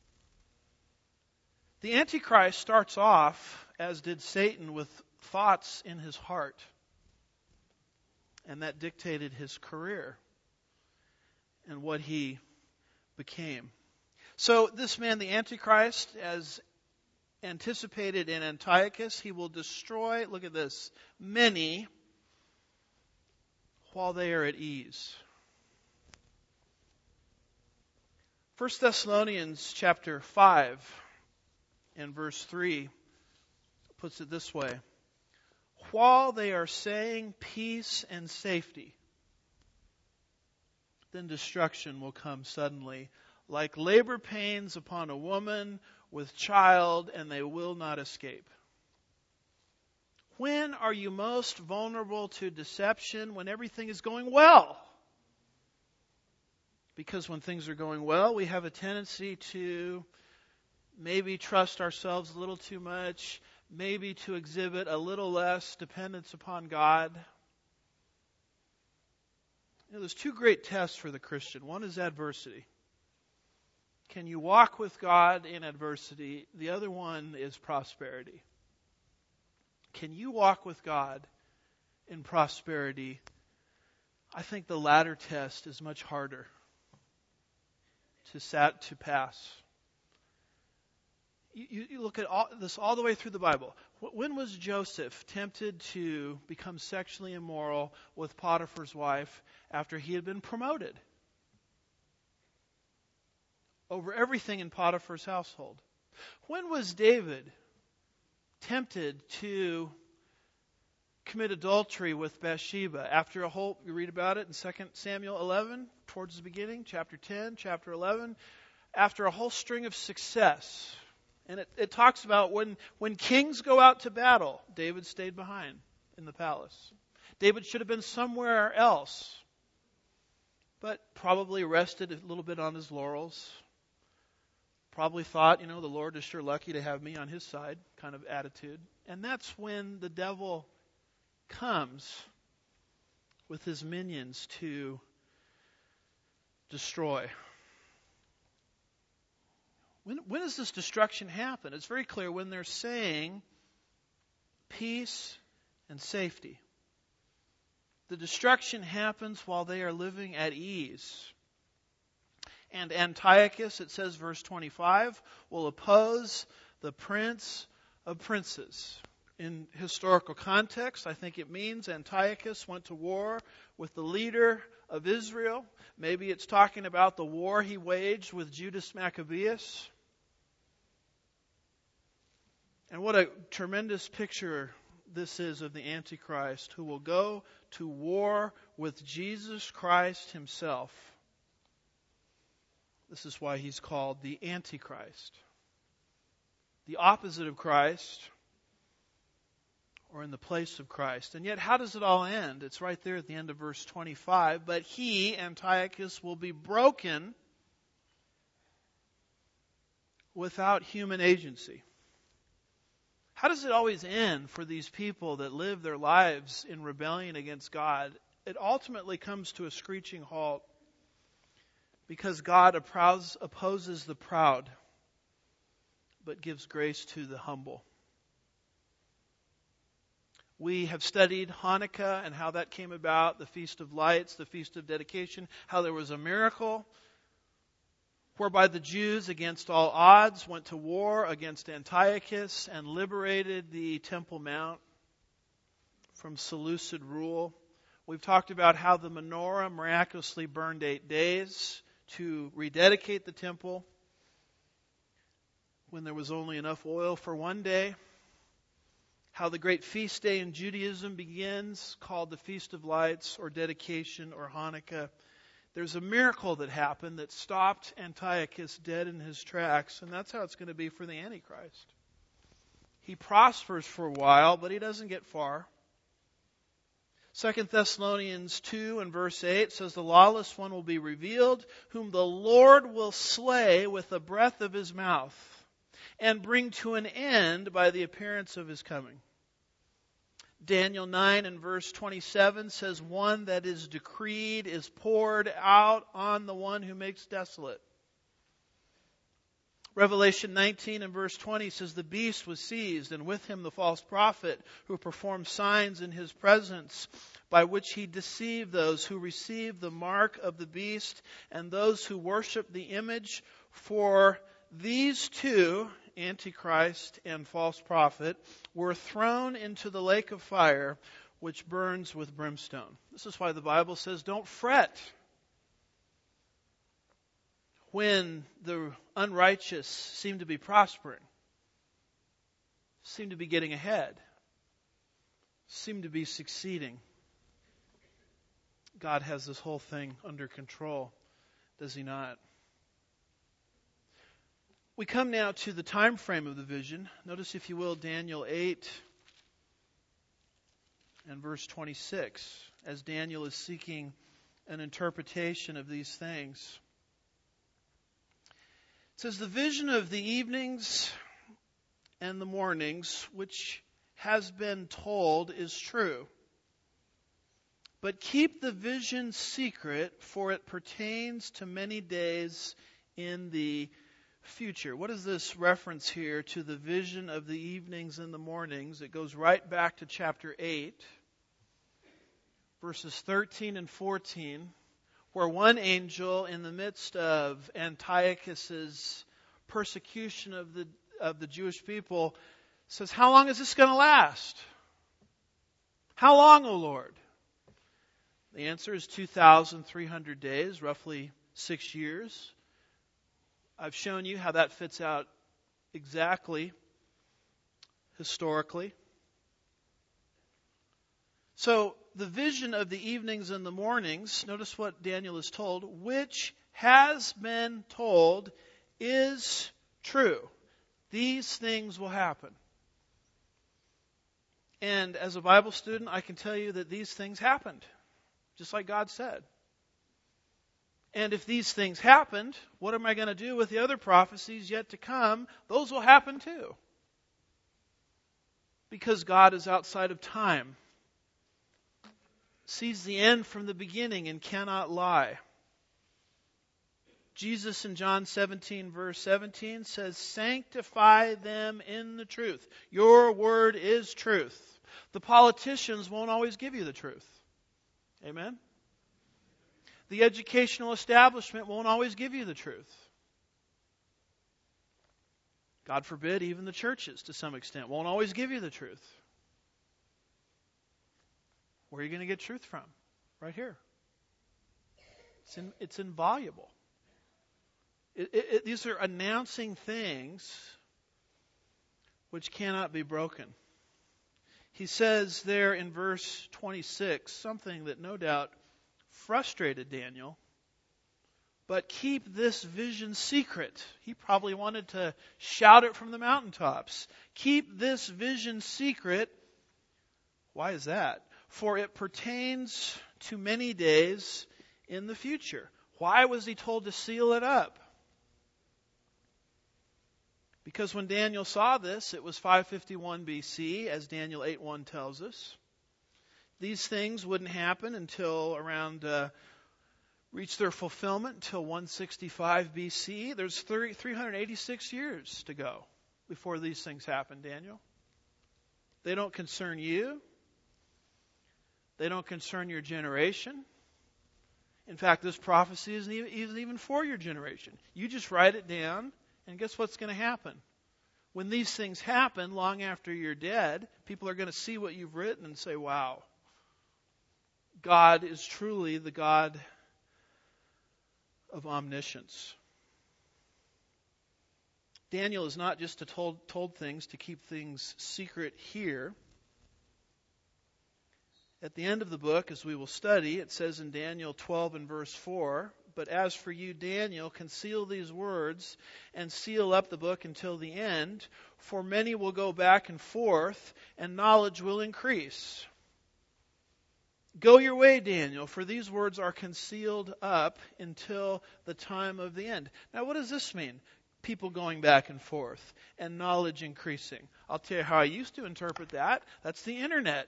The Antichrist starts off, as did Satan, with thoughts in his heart. And that dictated his career and what he became. So this man, the Antichrist, as anticipated in Antiochus, he will destroy, look at this, many while they are at ease. 1 Thessalonians chapter 5 and verse 3 puts it this way. While they are saying peace and safety, then destruction will come suddenly, like labor pains upon a woman with child, and they will not escape. When are you most vulnerable to deception? When everything is going well. Because when things are going well, we have a tendency to maybe trust ourselves a little too much, maybe to exhibit a little less dependence upon God. There's two great tests for the Christian. One is adversity. Can you walk with God in adversity? The other one is prosperity. Can you walk with God in prosperity? I think the latter test is much harder to pass. You look at this all the way through the Bible. When was Joseph tempted to become sexually immoral with Potiphar's wife after he had been promoted over everything in Potiphar's household? When was David tempted to commit adultery with Bathsheba after you read about it in 2 Samuel 11, towards the beginning, chapter 10, chapter 11, after a whole string of success. And it talks about when kings go out to battle, David stayed behind in the palace. David should have been somewhere else, but probably rested a little bit on his laurels. Probably thought, the Lord is sure lucky to have me on his side kind of attitude. And that's when the devil comes with his minions to destroy. When does this destruction happen? It's very clear when they're saying peace and safety. The destruction happens while they are living at ease. And Antiochus, it says verse 25, will oppose the prince of princes. In historical context, I think it means Antiochus went to war with the leader of Israel. Maybe it's talking about the war he waged with Judas Maccabeus. And what a tremendous picture this is of the Antichrist, who will go to war with Jesus Christ himself. This is why he's called the Antichrist. The opposite of Christ, or in the place of Christ. And yet, how does it all end? It's right there at the end of verse 25. But he, Antiochus, will be broken without human agency. How does it always end for these people that live their lives in rebellion against God? It ultimately comes to a screeching halt because God opposes the proud, but gives grace to the humble. We have studied Hanukkah and how that came about, the Feast of Lights, the Feast of Dedication, how there was a miracle whereby the Jews, against all odds, went to war against Antiochus and liberated the Temple Mount from Seleucid rule. We've talked about how the menorah miraculously burned 8 days to rededicate the temple when there was only enough oil for 1 day. How the great feast day in Judaism begins, called the Feast of Lights or Dedication or Hanukkah. There's a miracle that happened that stopped Antiochus dead in his tracks, and that's how it's going to be for the Antichrist. He prospers for a while, but he doesn't get far. 2 Thessalonians 2 and verse 8 says, the lawless one will be revealed, whom the Lord will slay with the breath of his mouth, and bring to an end by the appearance of his coming. Daniel 9 and verse 27 says, one that is decreed is poured out on the one who makes desolate. Revelation 19 and verse 20 says, the beast was seized, and with him the false prophet, who performed signs in his presence, by which he deceived those who received the mark of the beast, and those who worship the image. For these two, Antichrist and false prophet, were thrown into the lake of fire, which burns with brimstone. This is why the Bible says, don't fret when the unrighteous seem to be prospering, seem to be getting ahead, seem to be succeeding. God has this whole thing under control, does he not? We come now to the time frame of the vision. Notice, if you will, Daniel 8 and verse 26, as Daniel is seeking an interpretation of these things. It says, the vision of the evenings and the mornings, which has been told, is true. But keep the vision secret, for it pertains to many days in the future. What is this reference here to the vision of the evenings and the mornings? It goes right back to chapter 8, verses 13 and 14, where one angel, in the midst of Antiochus's persecution of the Jewish people, says, how long is this going to last? How long, O Lord? The answer is 2,300 days, roughly 6 years. I've shown you how that fits out exactly historically. So the vision of the evenings and the mornings, notice what Daniel is told, which has been told is true. These things will happen. And as a Bible student, I can tell you that these things happened, just like God said. And if these things happened, what am I going to do with the other prophecies yet to come? Those will happen too. Because God is outside of time, sees the end from the beginning, and cannot lie. Jesus in John 17 verse 17 says, sanctify them in the truth. Your word is truth. The politicians won't always give you the truth. Amen? The educational establishment won't always give you the truth. God forbid, even the churches, to some extent, won't always give you the truth. Where are you going to get truth from? Right here. It's invaluable. These are announcing things which cannot be broken. He says there in verse 26 something that no doubt frustrated Daniel But keep this vision secret. He probably wanted to shout it from the mountaintops. Keep this vision secret. Why is that? For it pertains to many days in the future. Why was he told to seal it up? Because when Daniel saw this, it was 551 BC, as Daniel 8:1 tells us. These things wouldn't happen until around reach their fulfillment until 165 BC. There's 386 years to go before these things happen, Daniel. They don't concern you. They don't concern your generation. In fact, this prophecy isn't even for your generation. You just write it down, and guess what's going to happen? When these things happen, long after you're dead, people are going to see what you've written and say, wow, God is truly the God of omniscience. Daniel is not just told things to keep things secret here. At the end of the book, as we will study, it says in Daniel 12 and verse 4, "But as for you, Daniel, conceal these words and seal up the book until the end, for many will go back and forth, and knowledge will increase. Go your way, Daniel, for these words are concealed up until the time of the end." Now, what does this mean? People going back and forth and knowledge increasing. I'll tell you how I used to interpret that. That's the internet.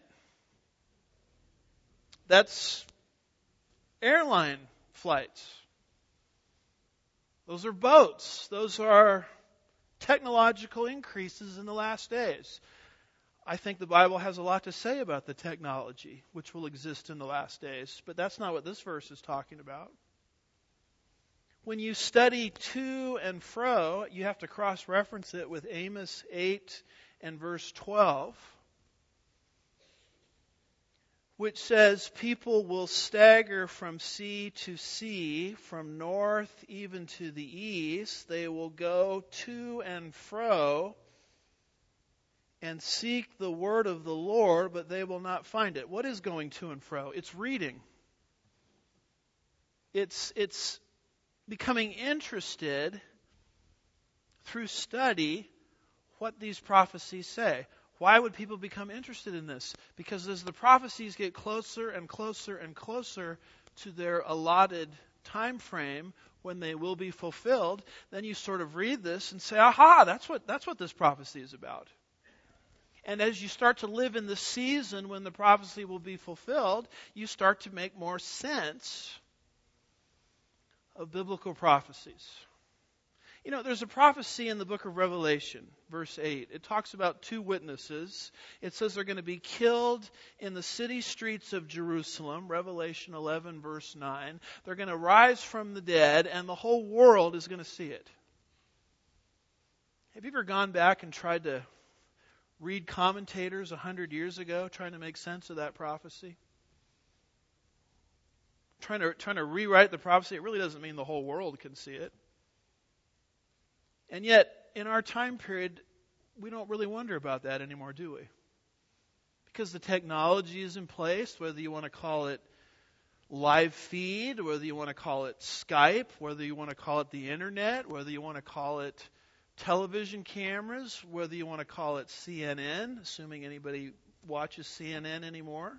That's airline flights. Those are boats. Those are technological increases in the last days. I think the Bible has a lot to say about the technology which will exist in the last days, but that's not what this verse is talking about. When you study to and fro, you have to cross-reference it with Amos 8 and verse 12, which says, "People will stagger from sea to sea, from north even to the east. They will go to and fro and seek the word of the Lord, but they will not find it." What is going to and fro? It's reading. It's becoming interested through study what these prophecies say. Why would people become interested in this? Because as the prophecies get closer and closer and closer to their allotted time frame when they will be fulfilled, then you sort of read this and say, aha, that's what this prophecy is about. And as you start to live in the season when the prophecy will be fulfilled, you start to make more sense of biblical prophecies. You know, there's a prophecy in the book of Revelation, verse 8. It talks about two witnesses. It says they're going to be killed in the city streets of Jerusalem, Revelation 11, verse 9. They're going to rise from the dead, and the whole world is going to see it. Have you ever gone back and tried to read commentators 100 years ago, trying to make sense of that prophecy? Trying to rewrite the prophecy, it really doesn't mean the whole world can see it. And yet, in our time period, we don't really wonder about that anymore, do we? Because the technology is in place, whether you want to call it live feed, whether you want to call it Skype, whether you want to call it the internet, whether you want to call it television cameras, whether you want to call it CNN, assuming anybody watches CNN anymore,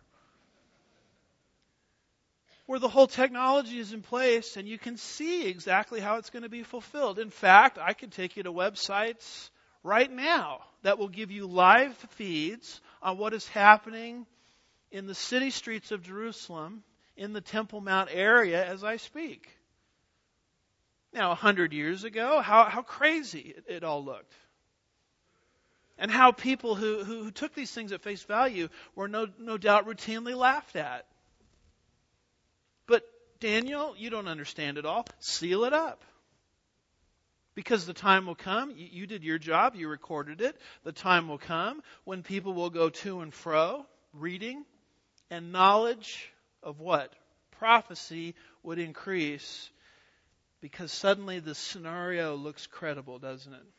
where the whole technology is in place and you can see exactly how it's going to be fulfilled. In fact, I could take you to websites right now that will give you live feeds on what is happening in the city streets of Jerusalem, in the Temple Mount area as I speak. Now, 100 years ago, how crazy it all looked. And how people who took these things at face value were no doubt routinely laughed at. But Daniel, you don't understand it all. Seal it up. Because the time will come, you did your job, you recorded it. The time will come when people will go to and fro, reading, and knowledge of what? Prophecy would increase, because suddenly the scenario looks credible, doesn't it?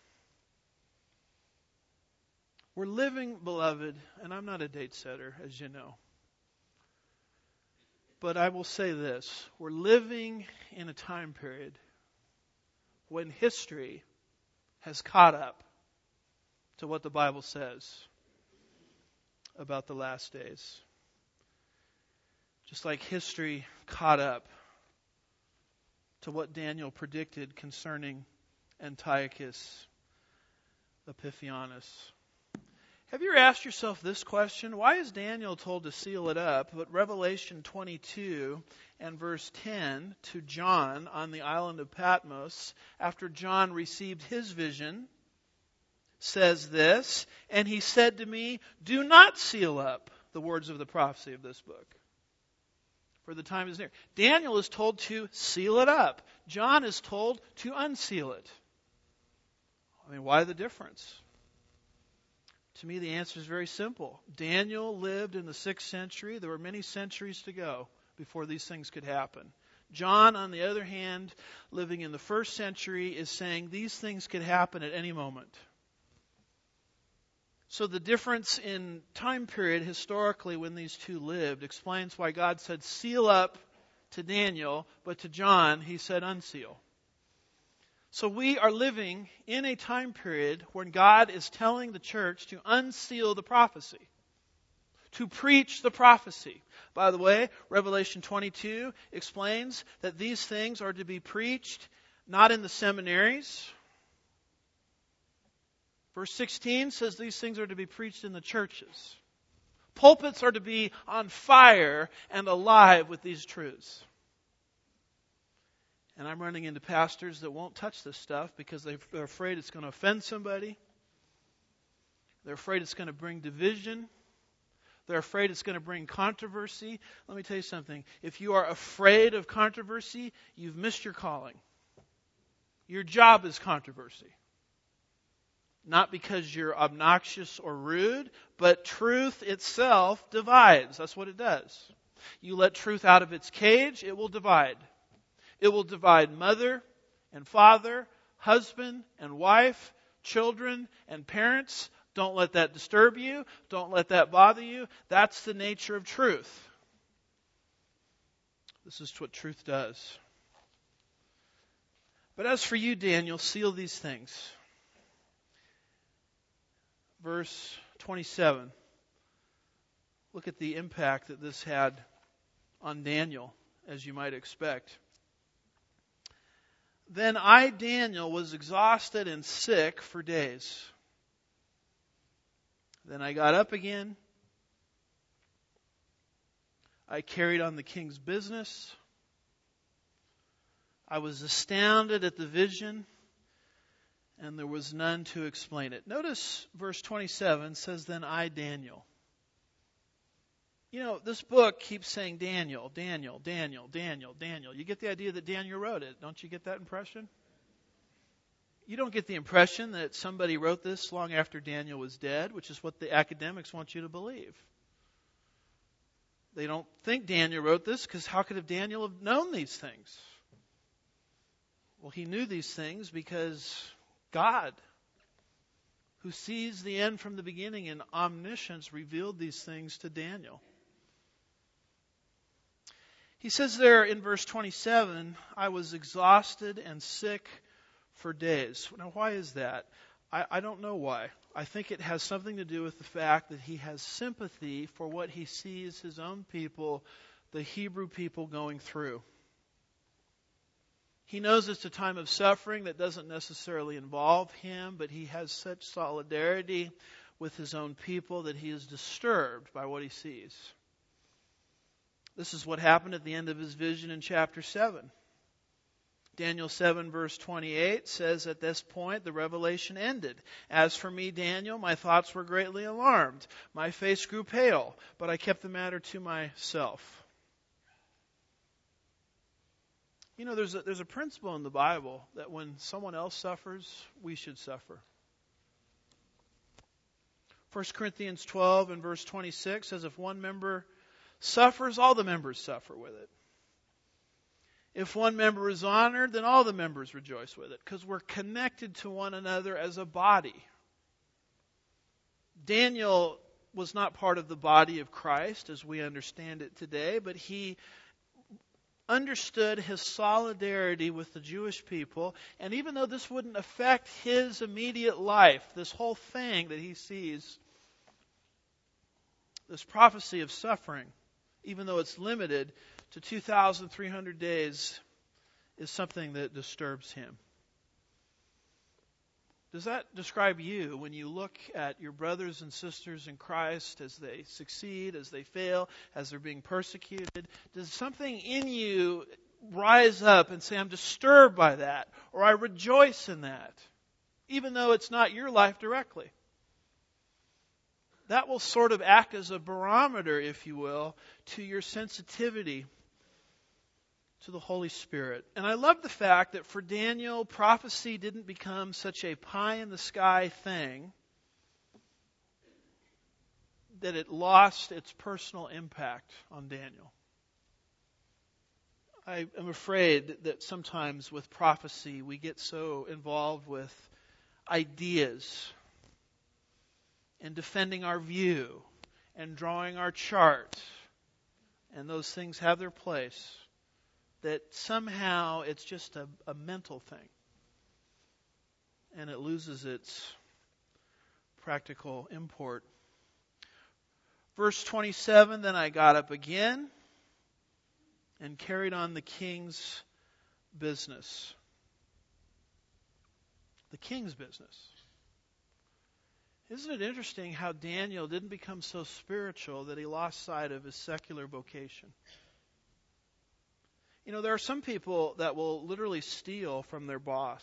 We're living, beloved, and I'm not a date setter, as you know. But I will say this. We're living in a time period when history has caught up to what the Bible says about the last days. Just like history caught up to what Daniel predicted concerning Antiochus Epiphanes. Have you ever asked yourself this question? Why is Daniel told to seal it up, but Revelation 22 and verse 10 to John on the island of Patmos, after John received his vision, says this, and he said to me, do not seal up the words of the prophecy of this book, for the time is near. Daniel is told to seal it up. John is told to unseal it. I mean, why the difference? To me, the answer is very simple. Daniel lived in the 6th century. There were many centuries to go before these things could happen. John, on the other hand, living in the 1st century, is saying these things could happen at any moment. So the difference in time period historically when these two lived explains why God said seal up to Daniel, but to John he said unseal. So we are living in a time period when God is telling the church to unseal the prophecy, to preach the prophecy. By the way, Revelation 22 explains that these things are to be preached not in the seminaries. Verse 16 says these things are to be preached in the churches. Pulpits are to be on fire and alive with these truths. And I'm running into pastors that won't touch this stuff because they're afraid it's going to offend somebody. They're afraid it's going to bring division. They're afraid it's going to bring controversy. Let me tell you something. If you are afraid of controversy, you've missed your calling. Your job is controversy. Not because you're obnoxious or rude, but truth itself divides. That's what it does. You let truth out of its cage, it will divide. It will divide mother and father, husband and wife, children and parents. Don't let that disturb you. Don't let that bother you. That's the nature of truth. This is what truth does. But as for you, Daniel, seal these things. Verse 27. Look at the impact that this had on Daniel, as you might expect. Then I, Daniel, was exhausted and sick for days. Then I got up again. I carried on the king's business. I was astounded at the vision, and there was none to explain it. Notice verse 27 says, then I, Daniel. You know, this book keeps saying Daniel, Daniel, Daniel, Daniel, Daniel. You get the idea that Daniel wrote it. Don't you get that impression? You don't get the impression that somebody wrote this long after Daniel was dead, which is what the academics want you to believe. They don't think Daniel wrote this because how could Daniel have known these things? Well, he knew these things because God, who sees the end from the beginning in omniscience, revealed these things to Daniel. He says there in verse 27, I was exhausted and sick for days. Now, why is that? I don't know why. I think it has something to do with the fact that he has sympathy for what he sees his own people, the Hebrew people, going through. He knows it's a time of suffering that doesn't necessarily involve him, but he has such solidarity with his own people that he is disturbed by what he sees. This is what happened at the end of his vision in chapter 7. Daniel 7 verse 28 says at this point the revelation ended. As for me, Daniel, my thoughts were greatly alarmed. My face grew pale, but I kept the matter to myself. You know, there's a principle in the Bible that when someone else suffers, we should suffer. 1 Corinthians 12 and verse 26 says if one member suffers, all the members suffer with it. If one member is honored, then all the members rejoice with it, because we're connected to one another as a body. Daniel was not part of the body of Christ as we understand it today, but he understood his solidarity with the Jewish people, and even though this wouldn't affect his immediate life, this whole thing that he sees, this prophecy of suffering, even though it's limited to 2,300 days, is something that disturbs him. Does that describe you when you look at your brothers and sisters in Christ as they succeed, as they fail, as they're being persecuted? Does something in you rise up and say, I'm disturbed by that, or I rejoice in that, even though it's not your life directly? That will sort of act as a barometer, if you will, to your sensitivity to the Holy Spirit. And I love the fact that for Daniel, prophecy didn't become such a pie-in-the-sky thing that it lost its personal impact on Daniel. I am afraid that sometimes with prophecy we get so involved with ideas and defending our view and drawing our chart, and those things have their place, that somehow it's just a mental thing and it loses its practical import. Verse 27, then I got up again and carried on the king's business. The king's business. Isn't it interesting how Daniel didn't become so spiritual that he lost sight of his secular vocation? You know, there are some people that will literally steal from their boss.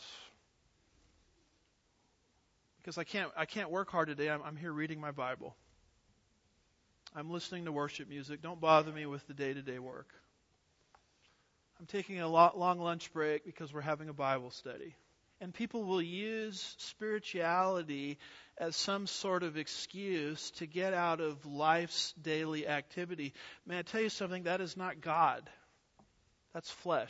Because I can't work hard today. I'm here reading my Bible. I'm listening to worship music. Don't bother me with the day-to-day work. I'm taking a long lunch break because we're having a Bible study. And people will use spirituality as some sort of excuse to get out of life's daily activity. May I tell you something? That is not God. That's flesh.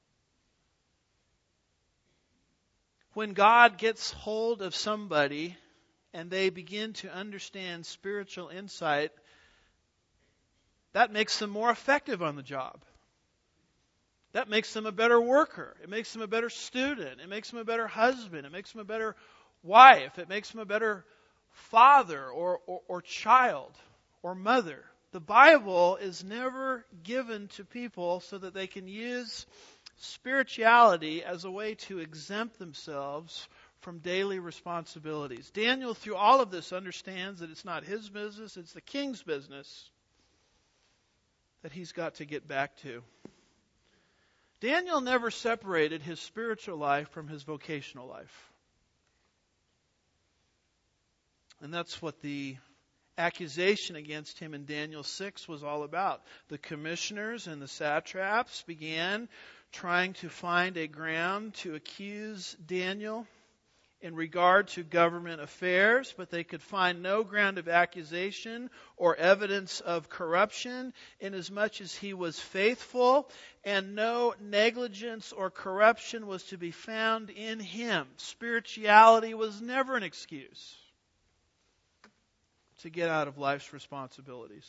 When God gets hold of somebody and they begin to understand spiritual insight, that makes them more effective on the job. That makes them a better worker. It makes them a better student. It makes them a better husband. It makes them a better wife. It makes them a better father or child or mother. The Bible is never given to people so that they can use spirituality as a way to exempt themselves from daily responsibilities. Daniel, through all of this, understands that it's not his business, it's the king's business that he's got to get back to. Daniel never separated his spiritual life from his vocational life. And that's what the accusation against him in Daniel 6 was all about. The commissioners and the satraps began trying to find a ground to accuse Daniel in regard to government affairs, but they could find no ground of accusation or evidence of corruption, inasmuch as he was faithful, and no negligence or corruption was to be found in him. Spirituality was never an excuse to get out of life's responsibilities.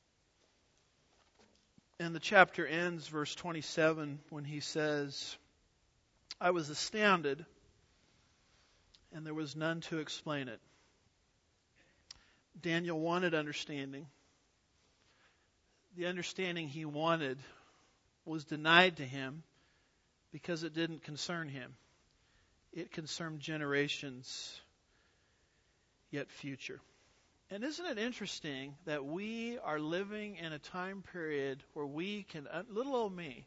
And the chapter ends, verse 27, when he says, I was astounded, and there was none to explain it. Daniel wanted understanding. The understanding he wanted was denied to him because it didn't concern him. It concerned generations yet future. And isn't it interesting that we are living in a time period where we can, little old me,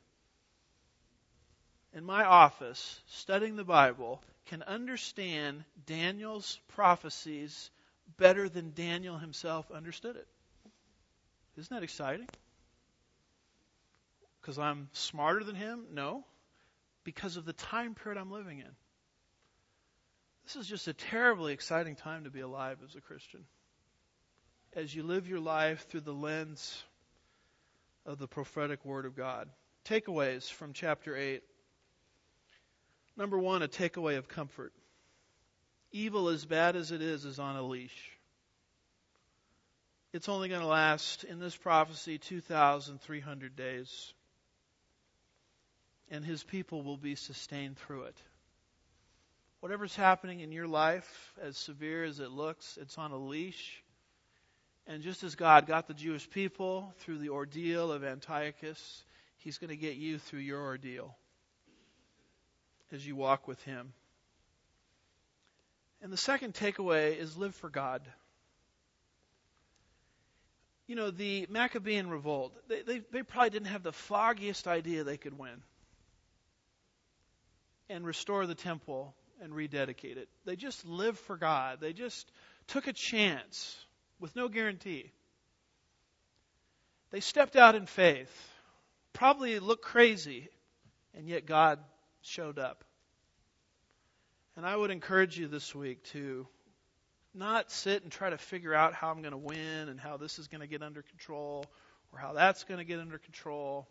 in my office, studying the Bible, can understand Daniel's prophecies better than Daniel himself understood it. Isn't that exciting? Because I'm smarter than him? No. Because of the time period I'm living in. This is just a terribly exciting time to be alive as a Christian, as you live your life through the lens of the prophetic Word of God. Takeaways from chapter 8. Number one, a takeaway of comfort. Evil, as bad as it is on a leash. It's only going to last, in this prophecy, 2,300 days. and His people will be sustained through it. Whatever's happening in your life, as severe as it looks, it's on a leash. And just as God got the Jewish people through the ordeal of Antiochus, He's going to get you through your ordeal as you walk with Him. And the second takeaway is live for God. You know, the Maccabean revolt, they probably didn't have the foggiest idea they could win and restore the temple and rededicate it. They just lived for God. They just took a chance with no guarantee. They stepped out in faith. Probably looked crazy, and yet God showed up. And I would encourage you this week to not sit and try to figure out how I'm going to win and how this is going to get under control or how that's going to get under control.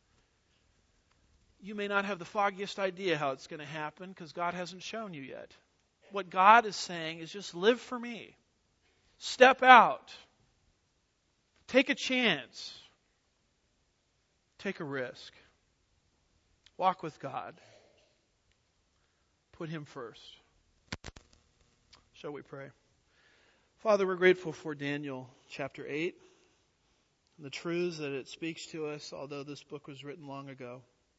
You may not have the foggiest idea how it's going to happen because God hasn't shown you yet. What God is saying is just live for me. Step out. Take a chance. Take a risk. Walk with God. Put Him first. Shall we pray? Father, we're grateful for Daniel chapter 8 and the truths that it speaks to us, although this book was written long ago.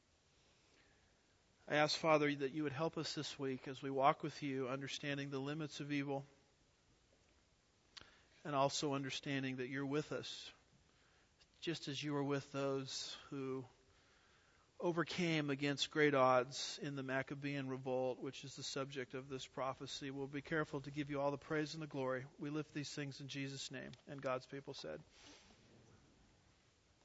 I ask, Father, that you would help us this week as we walk with you, understanding the limits of evil and also understanding that you're with us, just as you were with those who overcame against great odds in the Maccabean revolt, which is the subject of this prophecy. We'll be careful to give you all the praise and the glory. We lift these things in Jesus' name. And God's people said,